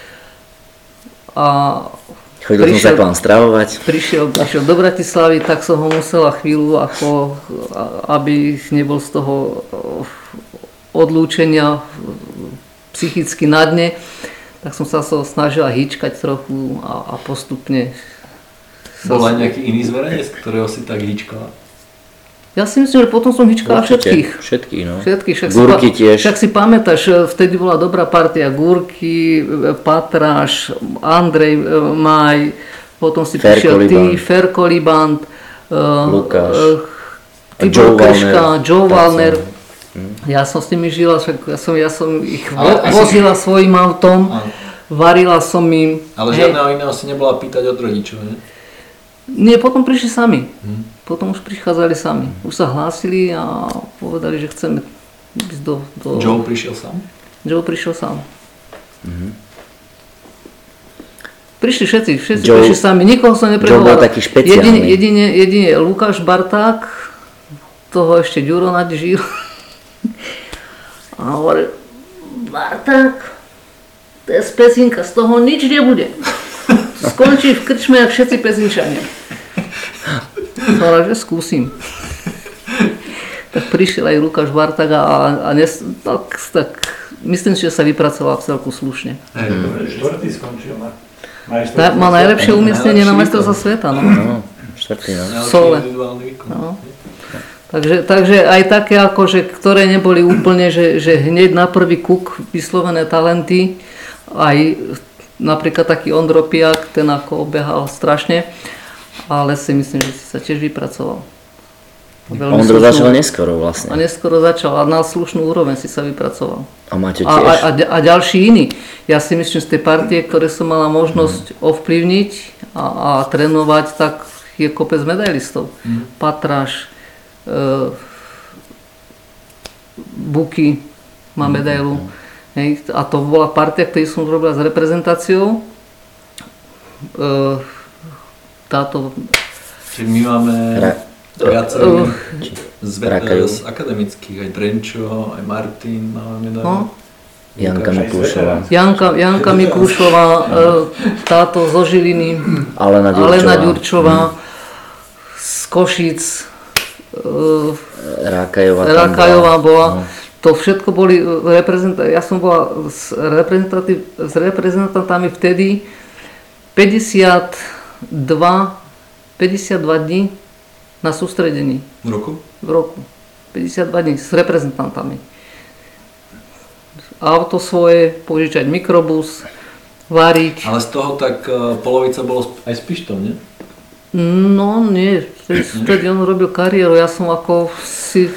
a chodil som sa k vám stravovať. Prišiel do Bratislavy, tak som ho musela chvíľu, aby nebol z toho odlúčenia psychicky na dne, tak som sa snažila hýčkať trochu a postupne... Bol aj nejaký iný zverenec, ktorého si tak hýčkala? Ja si myslím, že potom som hýčkala všetkých. Všetkých, no. Gúrky tiež. Však si pamätáš, vtedy bola dobrá partia. Gúrky, Patráš, Andrej Maj, potom si prišiel ty, Ferkoliband, Lukáš, Tibor Krška, Joe Wallner. Ja som s nimi žila, ja som ich vozila svojím autom, varila som im. Ale žiadneho iného si nebola pýtať od rodičov, ne? Nie, potom prišli sami. Potom už prichádzali sami. Už sa hlásili a povedali, že chceme ísť do... Joe prišiel sám? Joe prišiel sám. Prišli všetci Joe, prišli sami, nikoho som neprehovoril. Joe bol taký špeciálny. Jedine Lukáš Barták, toho ešte Ďuro nadžil. A hovorí, Barták, to je pezinka, z toho nič nebude. Skončí v krčme, jak všetci pezinčania. Hovorím, že skúsim. Tak prišiel aj Lukáš Barták a tak myslím si, že sa vypracoval celku slušne. Štvrtý skončil. Má najlepšie umiestnenie na majstrovstvá sveta. No. Štvrtý, no. Sole. No. Takže aj také, akože, ktoré neboli úplne, že hneď na prvý kuk vyslovené talenty, aj napríklad taký Ondro Piak, ten ako obehal strašne, ale si myslím, že si sa tiež vypracoval. Ondro začal neskoro vlastne. A neskoro začal a na slušnú úroveň si sa vypracoval. A Maťo tiež. A ďalší iný. Ja si myslím, že z tej partie, ktoré som mala možnosť ovplyvniť a trénovať, tak je kopec medailistov. Patráš, Buky má medailu. Hej, a to bola partia, ktorú som robila s reprezentáciou. Táto... Čiže my máme viacej z akademických, aj Drenčo, aj Martin máme medailu. Janka Mikúšová. Janka Mikúšová, táto zo Žiliny, Alena Ďurčová, z Košíc, Rákajová bola. No. To všetko boli reprezentanti. Ja som bola s reprezentantami vtedy 52 dní na sústredení. V roku? V roku. 52 dní s reprezentantami. Auto svoje, požičať mikrobus, variť. Ale z toho tak polovica bolo aj s Pištom, nie? No nie, vtedy on robil kariéru, ja som ako si...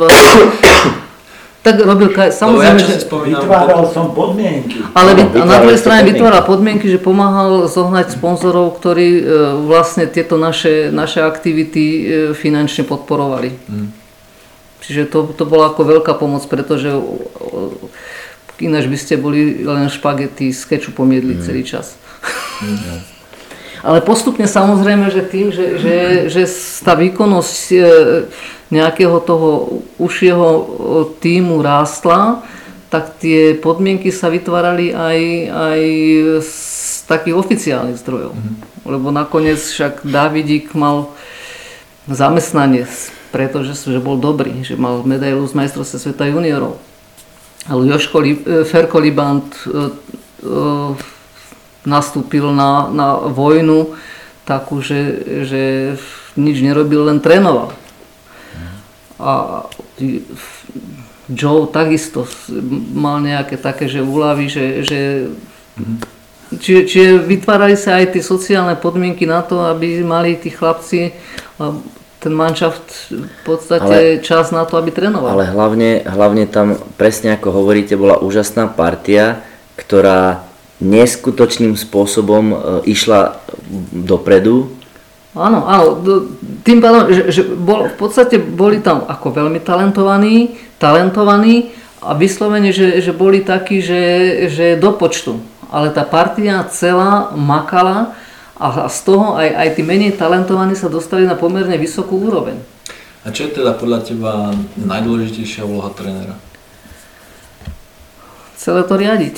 Tak robil, samozrejme, že... Vytváral som podmienky. Ale na druhej strane vytváral podmienky, že pomáhal zohnať sponzorov, ktorí vlastne tieto naše aktivity finančne podporovali. Čiže to bola ako veľká pomoc, pretože ináč by ste boli len špagety s kečupom jedli celý čas. Ale postupne samozrejme, že tým, že tá výkonnosť nejakého toho užšieho tímu rástla, tak tie podmienky sa vytvárali aj z takých oficiálnych zdrojov. Lebo nakoniec však Dávidík mal zamestnanie, pretože bol dobrý, že mal medailu z majstrovstva sveta juniorov. Ale Ferkoliband nastúpil na vojnu takú, že nič nerobil, len trénoval. A Joe takisto mal nejaké také, že úľavy, že Čiže vytvárali sa aj tie sociálne podmienky na to, aby mali tí chlapci ten manšaft v podstate čas na to, aby trénoval. Ale hlavne tam, presne ako hovoríte, bola úžasná partia, ktorá neskutočným spôsobom išla dopredu. Áno, tým pádom, že v podstate boli tam ako veľmi talentovaní a vyslovene, že boli takí, že do počtu. Ale tá partia celá makala a z toho aj tí menej talentovaní sa dostali na pomerne vysokú úroveň. A čo je teda podľa teba najdôležitejšia úloha trénera? Celé to riadiť.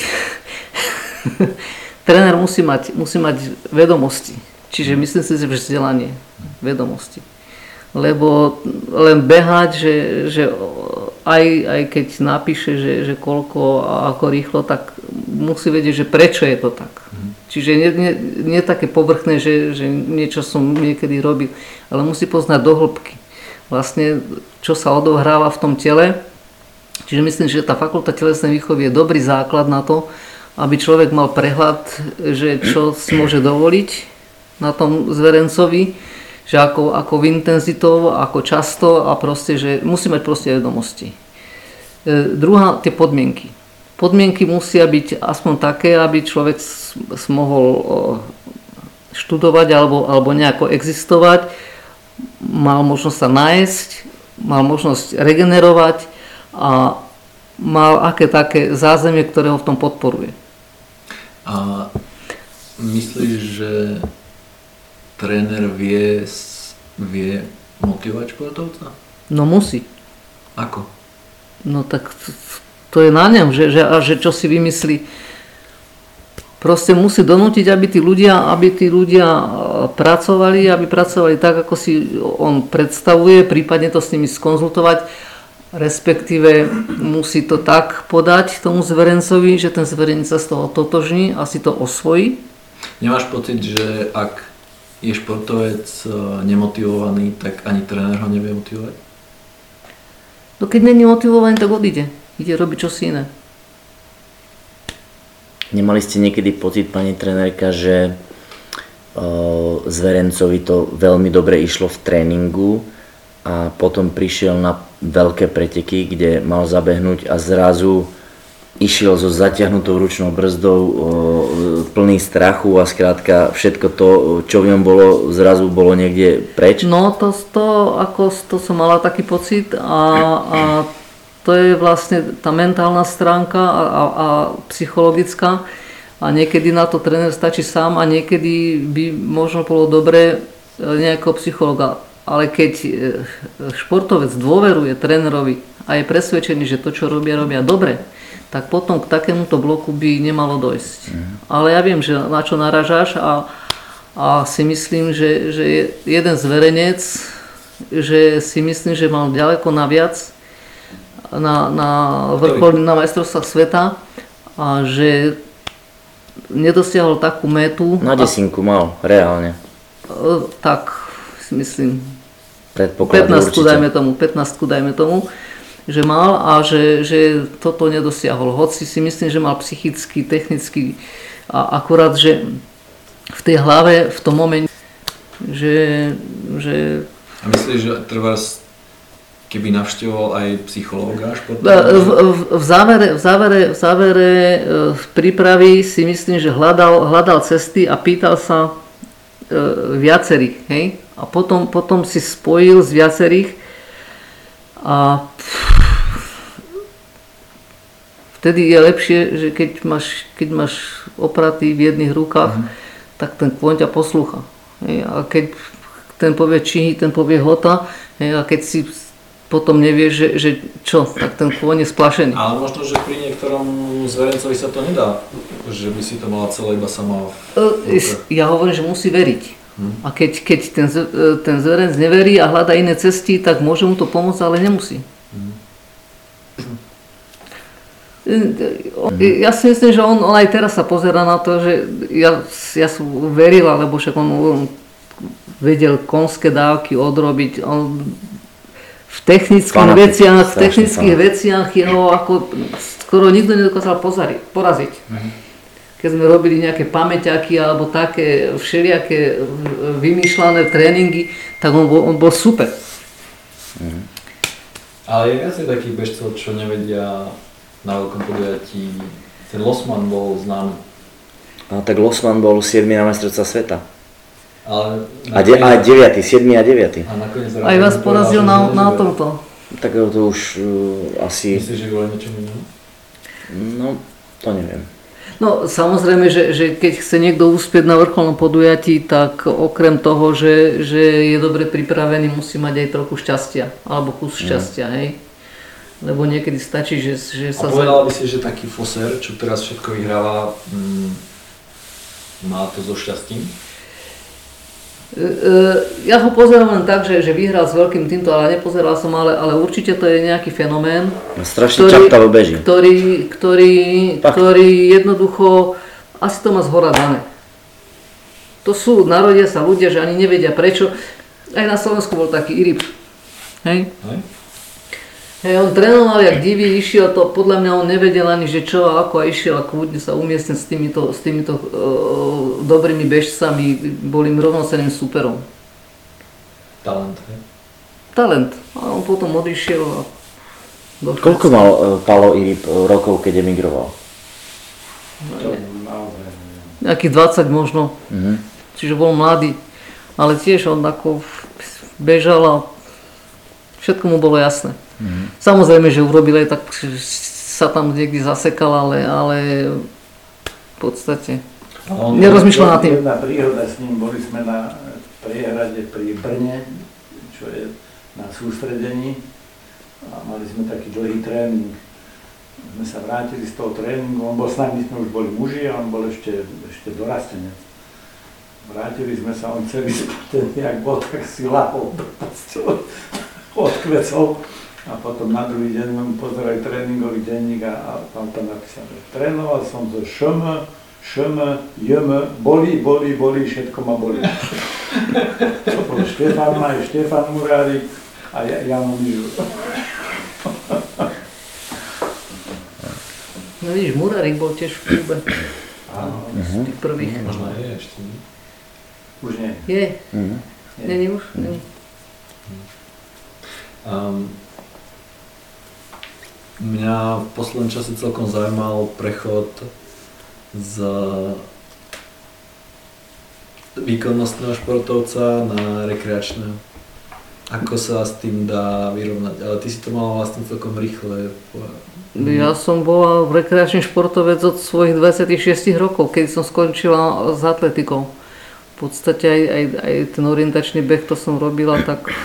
Tréner musí mať vedomosti. Čiže myslím si, že vzdelanie, vedomosti. Lebo len behať, že aj keď napíše, že koľko a ako rýchlo, tak musí vedieť, že prečo je to tak. Čiže nie také povrchné, že niečo som niekedy robil, ale musí poznať do hĺbky. Vlastne, čo sa odohráva v tom tele. Čiže myslím, že tá fakulta telesnej výchovy je dobrý základ na to, aby človek mal prehľad, že čo si môže dovoliť na tom zverencovi, že ako intenzitou, ako často a proste, že musí mať proste vedomosti. Druhá, tie podmienky. Podmienky musia byť aspoň také, aby človek mohol študovať alebo nejako existovať, mal možnosť sa nájsť, mal možnosť regenerovať a mal aké také zázemie, ktoré ho v tom podporuje. A myslíš, že tréner vie motivovať športovca? No musí. Ako? No tak to je na ňom, že čo si vymyslí. Proste musí donútiť, aby tí ľudia pracovali, tak, ako si on predstavuje, prípadne to s nimi skonzultovať, respektíve musí to tak podať tomu zverencovi, že ten zverenec sa z toho totožní a si to osvojí. Nemáš pocit, že ak je športovec nemotivovaný, tak ani tréner ho nevie motivovať? No keď nie je motivovaný, tak odíde. Ide robiť čosi iné. Nemali ste niekedy pocit, pani trenérka, že zverencovi to veľmi dobre išlo v tréningu a potom prišiel na veľké preteky, kde mal zabehnúť a zrazu išiel so zatiahnutou ručnou brzdou, plný strachu a skrátka všetko to, čo v ňom bolo, zrazu bolo niekde preč? No to som mala taký pocit a to je vlastne tá mentálna stránka a psychologická a niekedy na to tréner stačí sám a niekedy by možno bolo dobré nejakého psychologa. Ale keď športovec dôveruje trénerovi a je presvedčený, že to, čo robia dobre, tak potom k takémuto bloku by nemalo dojsť. Ale ja viem, že na čo naražáš a si myslím, že jeden zverenec, že si myslím, že mal ďaleko naviac na majstrovstvách sveta a že nedosiahol takú metu. Na desinku mal, reálne. Tak si myslím. 15 dajme tomu, že mal a že toto nedosiahol. Hoci si myslím, že mal psychicky, technicky a akurát, že v tej hlave v tom momente, že... A myslíš, že treba keby navštevoval aj psychológa v závere prípravy si myslím, že hľadal cesty a pýtal sa viacerých, hej? A potom si spojil z viacerých a vtedy je lepšie, že keď máš opratý v jedných rukách, tak ten kôň ťa poslúcha. Hej? A keď ten povie čihy, ten povie hota, hej? A keď si potom nevieš, že čo, tak ten kôň je splašený. Ale možno, že pri niektorom zverencovi sa to nedá, že by si to mala celé iba sama. Ja hovorím, že musí veriť. A keď ten zverenec neverí a hľadá iné cesty, tak môže mu to pomôcť, ale nemusí. Ja si myslím, že on aj teraz sa pozerá na to, že ja som veril, lebo však on vedel konské dávky odrobiť. On v technických veciach jeho ako skoro nikto nedokázal poraziť. keď sme robili nejaké pamäťaky alebo také všelijaké vymýšľané tréningy, tak on bol super. Ale je viacej takých bežcov, čo nevedia na veľkom podujatí. Ten Losman bol známy. A tak Losman bol 7. na majstrovstvá sveta. Ale A 9, 7 a 9. A nakoniec Aj vás porazil na tomto. Tak to už asi... Myslíš, že bolo niečo iné? No, to neviem. No samozrejme, že keď chce niekto uspieť na vrcholnom podujatí, tak okrem toho, že je dobre pripravený, musí mať aj trochu šťastia, alebo kus šťastia, hej. Lebo niekedy stačí, že sa... A povedala by si, že taký Foser, čo teraz všetko vyhráva, má to so šťastím? Ja ho pozerám len tak, že vyhral s veľkým týmto, ale nepozeral som, ale určite to je nejaký fenomén, Strašne čapkavo beží. ktorý jednoducho asi to má zhora dané. To sú, narodia sa ľudia, že ani nevedia prečo. Aj na Slovensku bol taký Irip. Hej? Hej, on trénoval jak divý, išiel to, podľa mňa on nevedel ani, že čo a ako a išiel a kľudne sa umiestnil s týmito dobrými bežcami, bol im rovnocenným superom. Talent, hej? Talent. A on potom odišiel a... Koľko mal Palo Irip rokov, keď emigroval? Nejakých 20 možno. Čiže bol mladý. Ale tiež on ako bežal a všetko mu bolo jasné. Samozrejme, že urobil aj tak, sa tam niekde zasekal, ale v podstate nerozmýšľal nad tým. Jedna príhoda s ním, boli sme na priehrade pri Brne, čo je na sústredení a mali sme taký dlhý tréning. Sme sa vrátili z toho tréningu, on bol s nami, sme už boli muži a on bol ešte dorastenec. Vrátili sme sa, on celý spotený, jak bol, tak si lahol do postele od kvecov. A potom na druhý deň mu pozerali tréningový denník a tam napísal, že trénoval som zo ŠM, boli, všetko ma boli. To bol Štefan Murárik a Jano Mižur. No vidíš, Murárik bol tiež v klube. Áno. Z tých prvých. Možno je ešte. Už nie. Je? Není už? Není. Mňa v poslednom čase celkom zaujímal prechod z výkonnostného športovca na rekreačného. Ako sa s tým dá vyrovnať? Ale ty si to mal vlastne celkom rýchle. Ja som bola rekreačný športovec od svojich 26 rokov, keď som skončila s atletikou. V podstate aj ten orientačný beh, to som robila tak...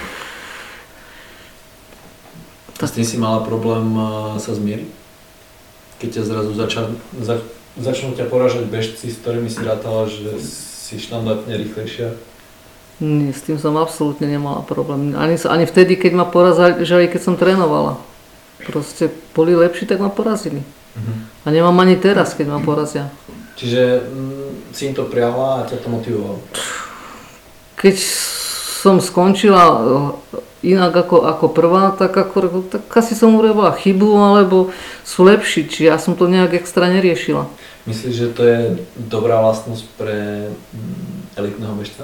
S tým si mala problém sa zmieriť? Keď ťa zrazu začnú ťa porážať bežci, s ktorými si rátala, že si štandardne rýchlejšia? Nie, s tým som absolútne nemala problém. Ani vtedy, keď ma porazili, keď som trénovala. Proste boli lepší, tak ma porazili. A nemám ani teraz, keď ma porazia. Čiže si im to priala a ťa to motivovalo? Keď som skončila inak ako prvá, tak asi som urobila chybu, alebo sú lepší, či ja som to nejak extra neriešila. Myslíš, že to je dobrá vlastnosť pre elitného bežca?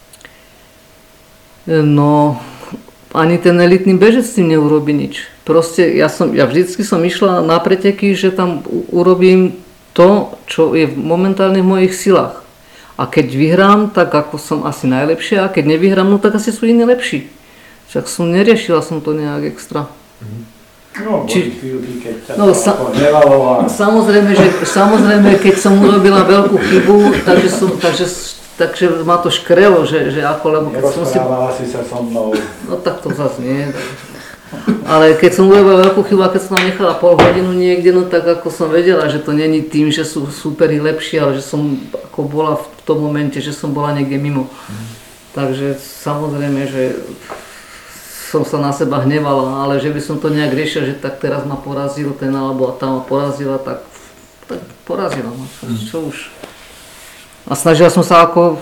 No, ani ten elitný bežec s tým neurobí nič. Proste ja vždycky som išla na preteky, že tam urobím to, čo je momentálne v mojich silách. A keď vyhrám, tak ako som asi najlepšia, a keď nevyhrám, no tak asi sú iní lepší. Však neriešila som to nejak extra. No, chvíľky, keď ťa to nevalo. Samozrejme, keď som urobila veľkú chybu, takže ma to škrelo, že ako, lebo keď som si... Nerozprávala si sa so mnou. No tak to zase nie. Ale keď som urobila veľkú chybu a keď som tam nechala pol hodinu niekde, no tak ako som vedela, že to není tým, že sú superi lepší, ale že som ako bola v tom momente, že som bola niekde mimo. Takže samozrejme, že som sa na seba hnevala, ale že by som to nejak riešil, že tak teraz ma porazil ten alebo tá ma porazila, tak porazila ma. Čo už. A snažila som sa ako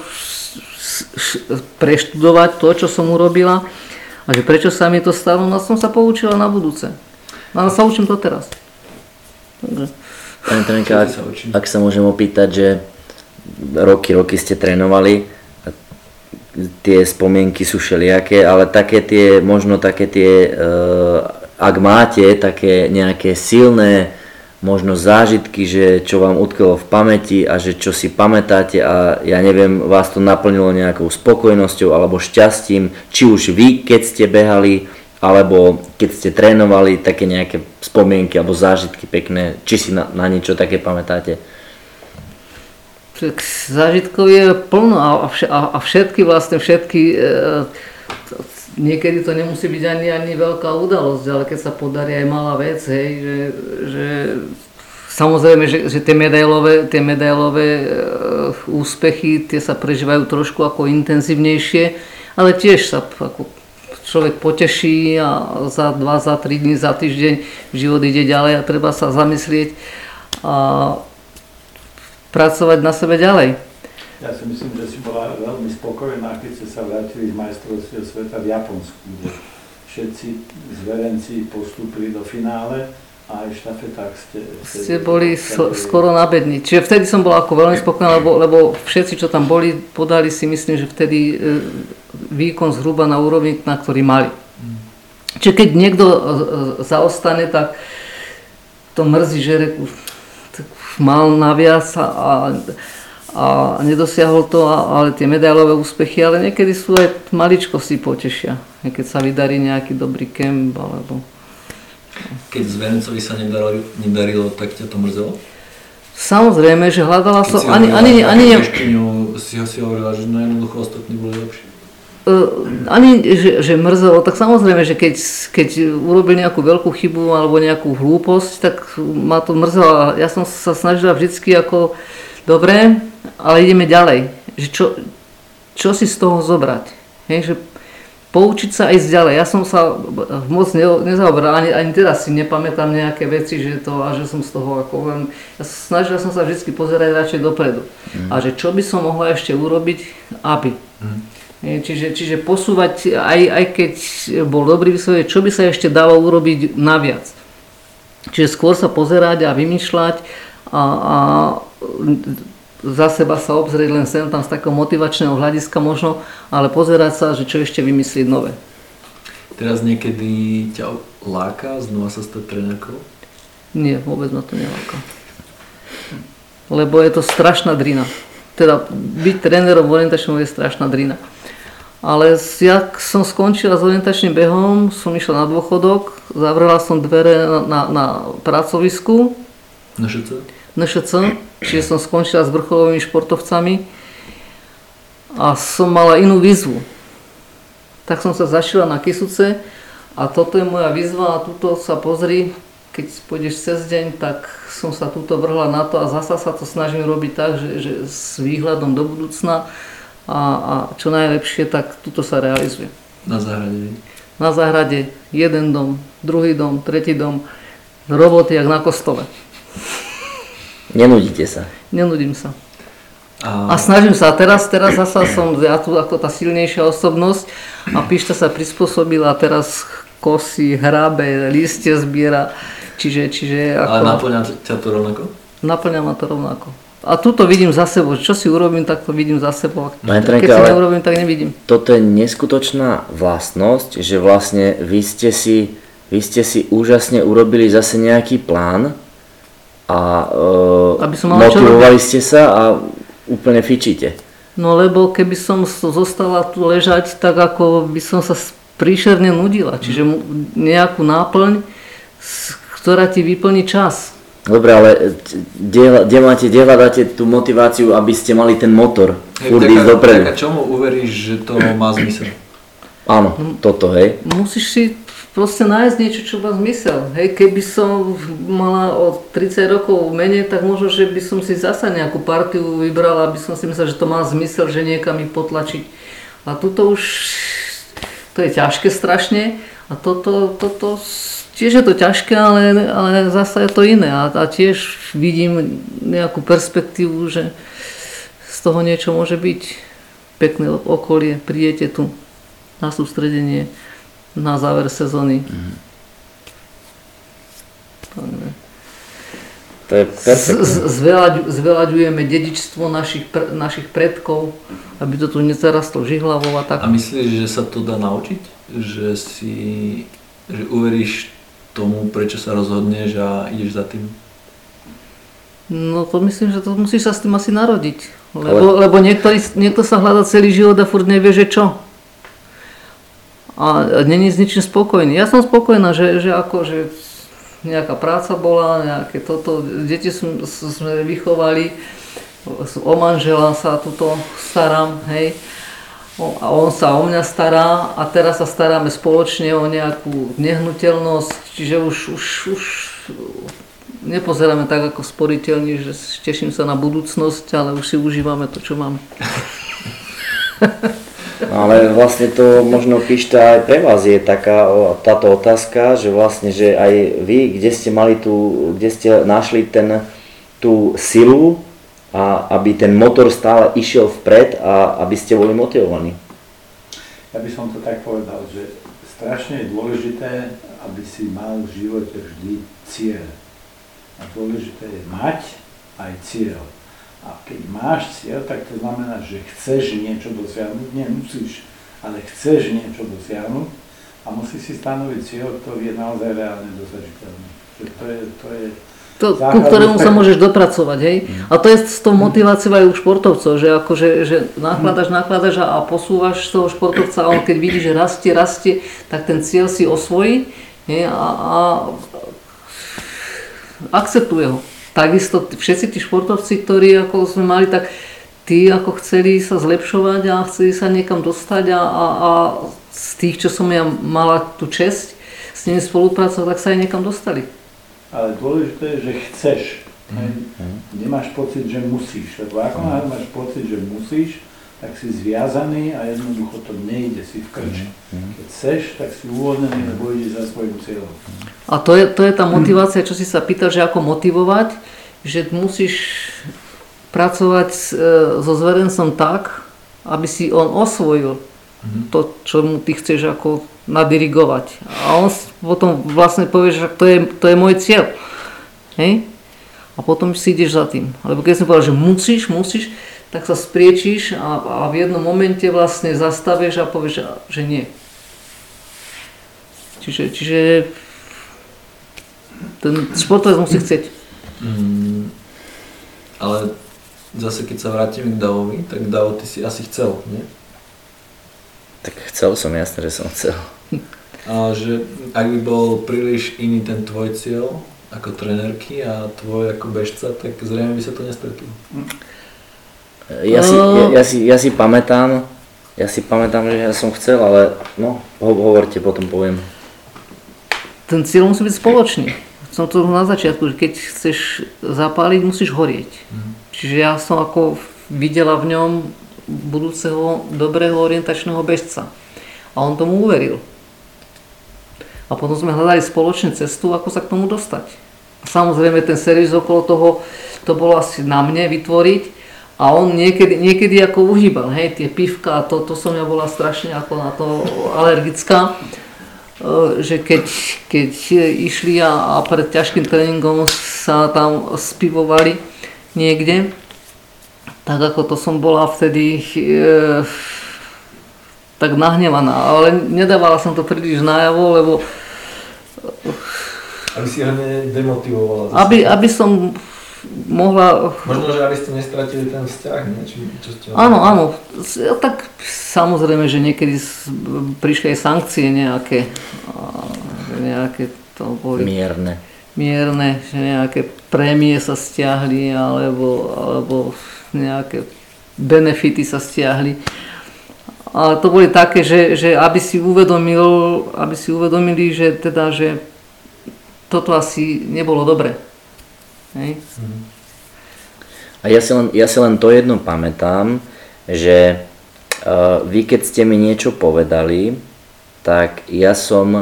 preštudovať to, čo som urobila. A že prečo sa mi to stalo, no som sa poučila na budúce. No ale sa učím to teraz. Takže. Pani trenka, ak sa môžem opýtať, že roky ste trénovali, tie spomienky sú všelijaké, ale také tie, ak máte také nejaké silné možno zážitky, že čo vám utkelo v pamäti a že čo si pamätáte a ja neviem, vás to naplnilo nejakou spokojnosťou alebo šťastím, či už vy, keď ste behali, alebo keď ste trénovali, také nejaké spomienky alebo zážitky pekné, či si na niečo také pamätáte? Zážitkov je plno a všetky, niekedy to nemusí byť ani veľká udalosť, ale keď sa podarí aj malá vec, hej, že samozrejme, že tie medailové úspechy, tie sa prežívajú trošku ako intenzívnejšie, ale tiež sa ako človek poteší a za 2, za 3 dní, za týždeň život ide ďalej a treba sa zamyslieť a pracovať na sebe ďalej. Ja si myslím, že si bola veľmi spokojná, keď ste sa vrátili z majstrovstiev sveta v Japonsku, kde všetci zverenci postúpili do finále a aj v štafetách ste boli skoro na bedni. Čiže vtedy som bola ako veľmi spokojná, lebo všetci, čo tam boli, podali si myslím, že vtedy výkon zhruba na úrovni, na ktorý mali. Čiže keď niekto zaostane, tak to mrzí, že mal naviac a nedosiahol to, ale tie medailové úspechy, ale niekedy sú aj maličkosti potešia, keď sa vydarí nejaký dobrý kemp, alebo... Keď zverencovi sa nedarilo, tak ťa to mrzelo? Samozrejme, že hľadala som... Si hovorila, že jednoducho ostatní boli lepší. Že mrzelo, tak samozrejme, že keď urobil nejakú veľkú chybu alebo nejakú hlúposť, tak ma to mrzelo. Ja som sa snažila vždycky ako... Dobre, ale ideme ďalej. Že čo si z toho zobrať? Hej, že poučiť sa aj ďalej. Ja som sa moc nezaoberal, ani teraz si nepamätám nejaké veci, že som z toho ako len... Snažila som sa vždy pozerať radšej dopredu. A že čo by som mohla ešte urobiť, aby. Čiže posúvať, aj keď bol dobrý výsledok, čo by sa ešte dalo urobiť naviac. Čiže skôr sa pozerať a vymýšľať a za seba sa obzrieť len sem tam z takého motivačného hľadiska možno, ale pozerať sa, že čo ešte vymyslieť nové. Teraz niekedy ťa láka znova sa stať trénerkou? Nie, vôbec ma to neláka. Lebo je to strašná drina. Teda byť trénerom v orientačnom je strašná drina. Ale jak som skončila s orientačným behom, som išla na dôchodok, zavrela som dvere na pracovisku. NŠC, čiže som skončila s vrcholovými športovcami a som mala inú výzvu. Tak som sa zašila na Kysuce a toto je moja výzva a tuto sa pozri, keď pôjdeš cez deň, tak som sa tuto vrhla na to a zasa sa to snažím robiť tak, že s výhľadom do budúcna a čo najlepšie, tak tuto sa realizuje. Na záhrade? Na záhrade, jeden dom, druhý dom, tretí dom, roboty jak na kostole. Nenudíte sa? Nenudím sa. A snažím sa. Teraz zasa som ja tu ako tá silnejšia osobnosť a Pišta sa prispôsobila, teraz kosí, hrabe, listie zbiera. Čiže ako... Ale naplňa ťa to rovnako? Naplňa ma to rovnako. A tuto vidím za sebou. Čo si urobím, tak to vidím za sebou. Trenka, keď si neurobím, tak nevidím. Toto je neskutočná vlastnosť, že vlastne vy ste si úžasne urobili zase nejaký plán a motivovali ste sa a úplne fičíte. No lebo keby som zostala tu ležať, tak ako by som sa príšerne nudila. Čiže nejakú náplň, ktorá ti vyplní čas. Dobre, ale kde dáte tú motiváciu, aby ste mali ten motor furt ísť dopredu? Tak a čomu uveríš, že to má zmysel? Áno, toto, hej. Musíš si proste nájsť niečo, čo má zmysel. Hej, keby som mala o 30 rokov menej, tak možno, že by som si zasa nejakú partiu vybrala, aby som si myslel, že to má zmysel, že niekam ich potlačiť. A tuto už, to je ťažké strašne a toto tiež je to ťažké, ale zasa je to iné a tiež vidím nejakú perspektívu, že z toho niečo môže byť. Pekné okolie, prídete tu na sústredenie, na záver sezóny. To je perfektné. Zveľaďujeme dedičstvo našich predkov, aby to tu nezarastlo žihlavou a tak. A myslíš, že sa to dá naučiť? Že uveríš tomu, prečo sa rozhodneš a ideš za tým? No to myslím, že to musíš sa s tým asi narodiť. Lebo niekto sa hľadá celý život a furt nevie, že čo. A není s ničím spokojný. Ja som spokojná, že nejaká práca bola, nejaké toto, deti sme vychovali, o manžela sa tuto starám, hej. A on sa o mňa stará a teraz sa staráme spoločne o nejakú nehnuteľnosť, čiže už nepozeráme tak ako sporiteľní, že teším sa na budúcnosť, ale už si užívame to, čo máme. No, ale vlastne to možno, Pišta, aj pre vás je táto otázka, že vlastne, že aj vy, kde ste našli tú silu, a aby ten motor stále išiel vpred a aby ste boli motivovaní. Ja by som to tak povedal, že strašne je dôležité, aby si mal v živote vždy cieľ. A dôležité je mať aj cieľ. A keď máš cieľ, tak to znamená, že chceš niečo dosiahnuť, nemusíš, ale chceš niečo dosiahnuť a musíš si stanoviť cieľ, ktorý je naozaj reálne dosažiteľný. Ku ktorému sa môžeš dopracovať, hej? A to je s tou motiváciou aj u športovcov, že akože že nakladaš a posúvaš toho športovca a on keď vidí, že rastie, tak ten cieľ si osvojí, hej? A akceptuje ho. Takisto všetci tí športovci, ktorí ako sme mali, tak tí ako chceli sa zlepšovať a chceli sa niekam dostať a z tých, čo som ja mala tú česť s nimi spolupracovať, tak sa aj niekam dostali. Ale dôležité je, že chceš. Nemáš pocit, že musíš. Lebo ako máš pocit, že musíš, tak si zviazaný a jednoducho to nejde, si v krči. Keď chceš, tak si uvoľnený, lebo ideš za svojím cieľom. A to je tá motivácia, čo si sa pýtal, že ako motivovať, že musíš pracovať so zverencom tak, aby si on osvojil to, čo mu ty chceš ako nadirigovať. A on potom vlastne povie, že to je môj cieľ. Hej? A potom si ideš za tým. Alebo keď som povedal, že musíš, tak sa spriečíš a v jednom momente vlastne zastavieš a povieš, že nie. Čiže ten športovec musí chcieť. Ale zase keď sa vrátime k Davovi, tak Davo, ty si asi chcel, nie? Tak chcel som, jasne, že som chcel. A že ak by bol príliš iný ten tvoj cieľ ako trénerky a tvoj ako bežca, tak zrejme by sa to nestretlo. Ja si pamätám, že ja som chcel, ale no, hovorte, potom poviem. Ten cieľ musí byť spoločný. Som to na začiatku, že keď chceš zapáliť, musíš horieť. Čiže ja som ako videla v ňom budúceho dobrého orientačného bežca. A on tomu uveril. A potom sme hľadali spoločnú cestu, ako sa k tomu dostať. A samozrejme ten servis okolo toho, to bolo asi na mne vytvoriť. A on niekedy ako uhýbal, hej, tie pivka a to som ja bola strašne ako na to alergická. Že keď išli a pred ťažkým tréningom sa tam spivovali niekde, tak ako to som bola vtedy tak nahnevaná, ale nedávala som to príliš najavo, lebo aby si ho demotivovala. Aby som mohla... Možno, že aby ste nestratili ten vzťah, nie? Čo ste... Áno. Tak samozrejme, že niekedy prišli aj sankcie nejaké to boli... Mierne, že nejaké prémie sa stiahli, alebo nejaké benefity sa stiahli. Ale to boli také, že aby si uvedomili, že teda, že toto asi nebolo dobre. Hej? A ja si len to jedno pamätám, že vy keď ste mi niečo povedali, tak ja som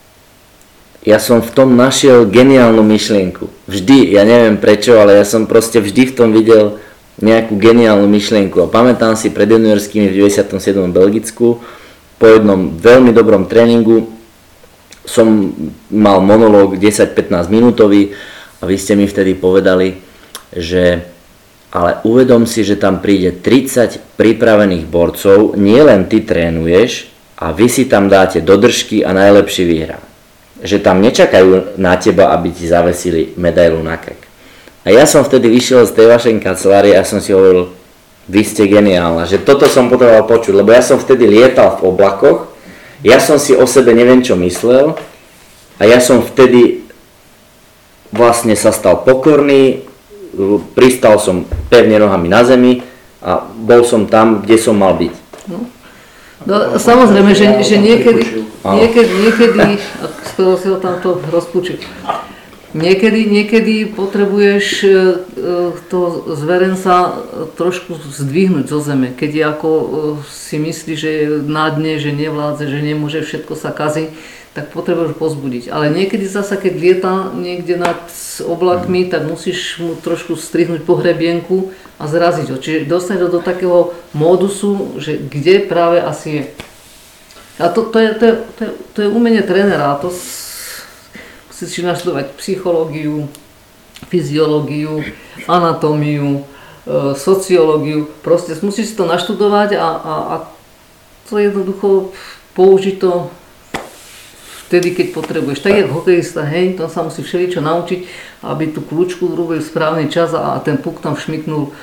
v tom našiel geniálnu myšlienku. Vždy, ja neviem prečo, ale ja som proste vždy v tom videl nejakú geniálnu myšlienku. A pamätám si pred juniorskými v 97. Belgicku, po jednom veľmi dobrom tréningu som mal monológ 10-15 minútový A vy ste mi vtedy povedali, že ale uvedom si, že tam príde 30 pripravených borcov, nie len ty trénuješ a vy si tam dáte dodržky a najlepší vyhrá. Že tam nečakajú na teba, aby ti zavesili medailu na krk. A ja som vtedy vyšiel z tej vašej kancelárie a som si hovoril, vy ste geniálna, že toto som potreboval počuť, lebo ja som vtedy lietal v oblakoch, ja som si o sebe neviem čo myslel a ja som vtedy vlastne sa stal pokorný, pristal som pevne nohami na zemi a bol som tam, kde som mal byť. No, samozrejme, že niekedy, skoro si ho tamto rozpúčiť. Niekedy potrebuješ toho zverenca trošku zdvihnúť zo zeme, keď ako si myslí, že je na dne, že nevládze, že nemôže, všetko sa kazí, tak potrebuješ pozbudiť. Ale niekedy zasa, keď lieta niekde nad oblakmi, tak musíš mu trošku strihnúť pohrebienku a zraziť ho. Čiže dostaneš ho do takého módusu, že kde práve asi je. A to je umenie trénera. To musíš naštudovať psychológiu, fyziológiu, anatómiu, sociológiu. Proste musíš si to naštudovať a to jednoducho použiť to vtedy, keď potrebuješ. Tak jak hokejista, hej, to sa musí všeličo naučiť, aby tú kľúčku urobil správny čas a ten puk tam šmyknul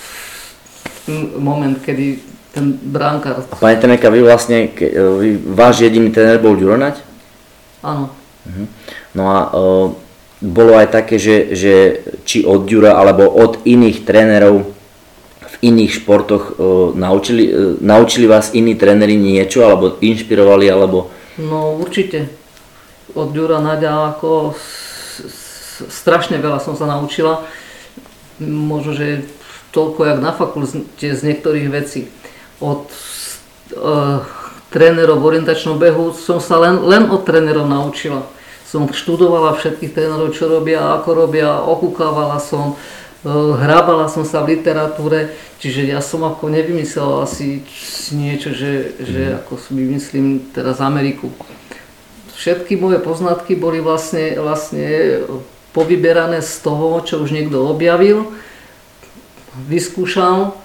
v moment, kedy ten bránkár... A pani trénerka, vy vlastne, váš jediný tréner bol Ďuro Naď? Áno. No a bolo aj také, že či od Ďura alebo od iných trénerov v iných športoch naučili vás iní tréneri niečo, alebo inšpirovali, alebo... No určite. Od Ďura Naďa ako strašne veľa som sa naučila. Možno, že toľko jak na fakulte z niektorých vecí. Od trénerov v orientačnom behu som sa len od trénerov naučila. Som študovala všetkých trénerov, čo robia, ako robia, okúkávala som, hrábala som sa v literatúre, čiže ja som ako nevymyslel asi niečo, že ako si vymyslím teraz Ameriku. Všetky moje poznatky boli vlastne povyberané z toho, čo už niekto objavil, vyskúšal,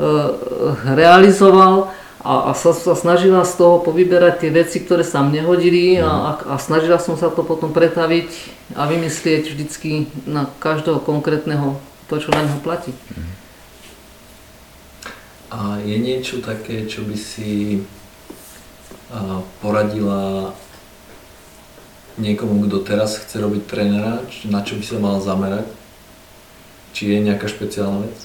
realizoval a sa snažila z toho povyberať tie veci, ktoré sa mne hodili a snažila som sa to potom pretaviť a vymyslieť vždycky na každého konkrétneho to, čo na neho platí. A je niečo také, čo by si poradila niekomu, kto teraz chce robiť trénera, na čo by sa mal zamerať? Či je nejaká špeciálna vec?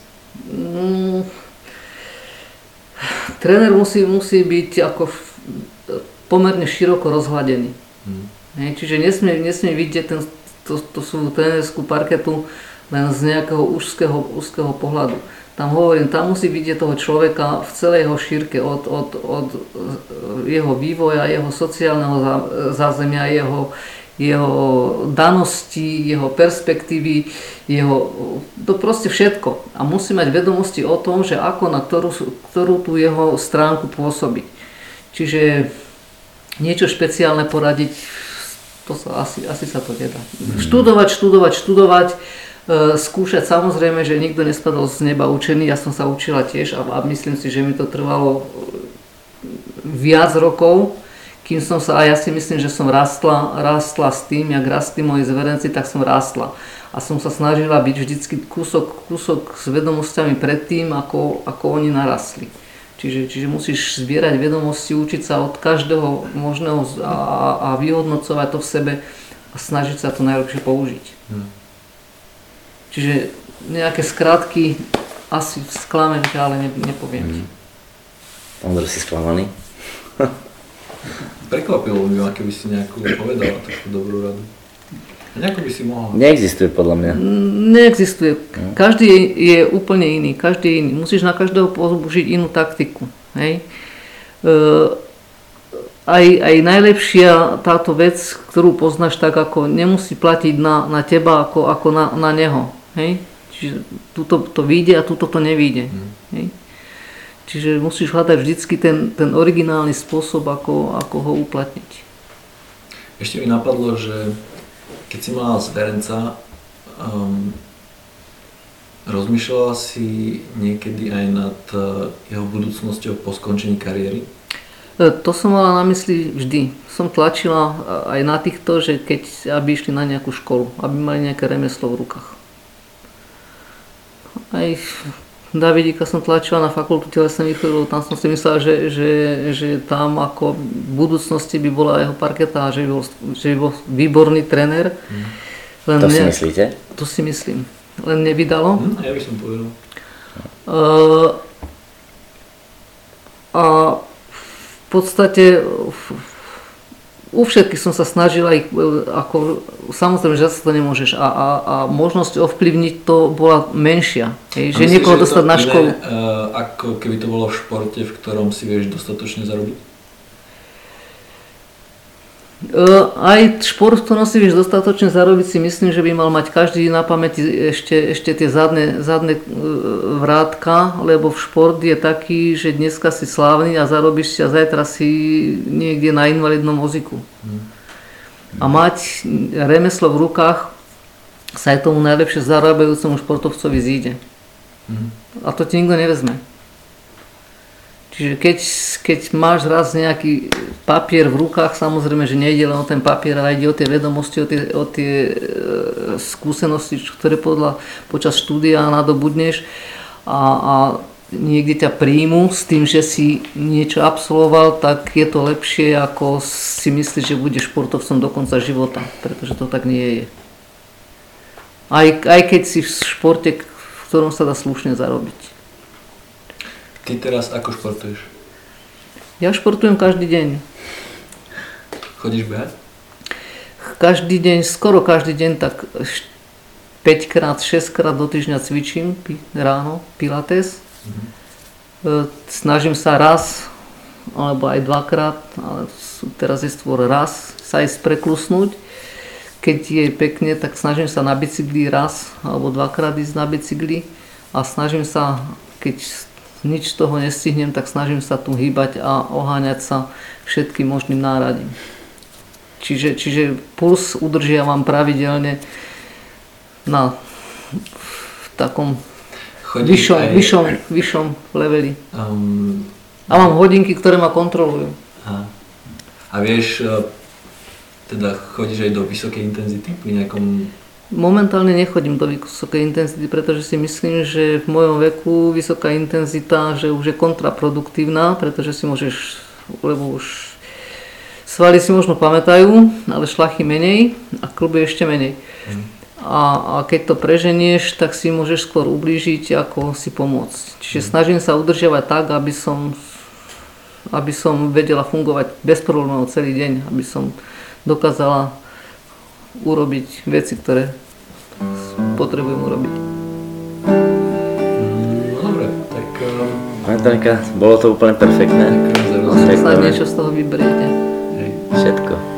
Tréner musí byť ako pomerne široko rozhľadený. Čiže nesmie vidieť tú svoju trénerskú parketu len z nejakého úzkeho pohľadu. Tam hovorím, tam musí vidieť toho človeka v celej jeho šírke, od jeho vývoja, jeho sociálneho zázemia, jeho danosti, jeho perspektívy, to proste všetko. A musí mať vedomosti o tom, že ako na ktorú tú jeho stránku pôsobiť. Čiže niečo špeciálne poradiť, to sa asi sa to nedá. Študovať, skúšať, samozrejme, že nikto nespadol z neba učený, ja som sa učila tiež a myslím si, že mi to trvalo viac rokov, kým som sa, a ja si myslím, že som rastla s tým, jak rastli moji zverenci, tak som rastla. A som sa snažila byť vždycky kúsok s vedomosťami pred tým, ako oni narastli. Čiže musíš zbierať vedomosti, učiť sa od každého možného a vyhodnocovať to v sebe a snažiť sa to najlepšie použiť. Čiže nejaké skratky asi sklamem, ale nepoviem ti. Ondro, si sklamaný? Prekvapilo by ma, keby si nejakú povedala takú dobrú radu. A nejakú by si mohla. Neexistuje podľa mňa. Neexistuje. Každý je úplne iný. Musíš na každého použiť inú taktiku. Hej? Aj najlepšia táto vec, ktorú poznáš, tak ako nemusí platiť na teba ako na neho. Hej? Čiže tuto to vyjde a tuto to nevyjde. Hej? Čiže musíš hľadať vždycky ten originálny spôsob, ako ho uplatniť. Ešte mi napadlo, že keď si mala zverenca, Rozmýšľala si niekedy aj nad jeho budúcnosťou po skončení kariéry? To som mala na mysli vždy. Som tlačila aj na týchto, že aby išli na nejakú školu, aby mali nejaké remeslo v rukách. Aj Davidíka som tlačila na fakultu telesnej výchovy, tam som si myslela, že tam ako v budúcnosti by bola jeho parketa a že by bol výborný tréner. To si myslíte? To si myslím. Len nevydalo. Ja by som povedal. A v podstate u všetkých som sa snažila ich, ako, samozrejme, že sa to nemôžeš a možnosť ovplyvniť to bola menšia. Že niekoho dostať na školu. Ako keby to bolo v športe, v ktorom si vieš dostatočne zarobiť? Aj šport, v ktorom si vieš dostatočne zarobiť, si myslím, že by mal mať každý na pamäti ešte tie zadné vrátka, lebo v šport je taký, že dneska si slávny a zarobíš si a zajtra si niekde na invalidnom vozíku. A mať remeslo v rukách sa aj tomu najlepšie zarábajúcemu športovcovi zíde. A to ti nikto nevezme. Čiže keď máš raz nejaký papier v rukách, samozrejme, že nejde len o ten papier, ale ide o tie vedomosti, o tie skúsenosti, ktoré počas štúdia nadobudneš a niekde ťa príjmu s tým, že si niečo absolvoval, tak je to lepšie, ako si myslíš, že budeš športovcom do konca života, pretože to tak nie je. Aj keď si v športe, v ktorom sa dá slušne zarobiť. Ty teraz ako športuješ? Ja športujem každý deň. Chodíš behať? Každý deň, skoro každý deň, tak 5-6 krát do týždňa cvičím ráno, pilates. Snažím sa raz, alebo aj 2-krát, ale teraz je skôr raz, sa ísť preklusnúť. Keď je pekne, tak snažím sa na bicykli raz, alebo 2-krát ísť na bicykli a snažím sa, keď nič z toho nestihnem, tak snažím sa tu hýbať a oháňať sa všetkým možným náradím. Čiže puls udržiavam pravidelne v takom vyššom leveli. A mám hodinky, ktoré ma kontrolujú. A vieš, teda chodíš aj do vysokej intenzity pri nejakom... Momentálne nechodím do vysokej intenzity, pretože si myslím, že v mojom veku vysoká intenzita, že už je kontraproduktívna, pretože si môžeš, lebo už svaly si možno pamätajú, ale šlachy menej a kĺby ešte menej. A keď to preženieš, tak si môžeš skôr ublížiť, ako si pomôcť. Čiže snažím sa udržiavať tak, aby som vedela fungovať bez problémov celý deň, aby som dokázala urobiť veci, ktoré potrebujem urobiť. No dobre, tak... Antonka, bolo to úplne perfektné. Snad niečo z toho vyberiete. Všetko.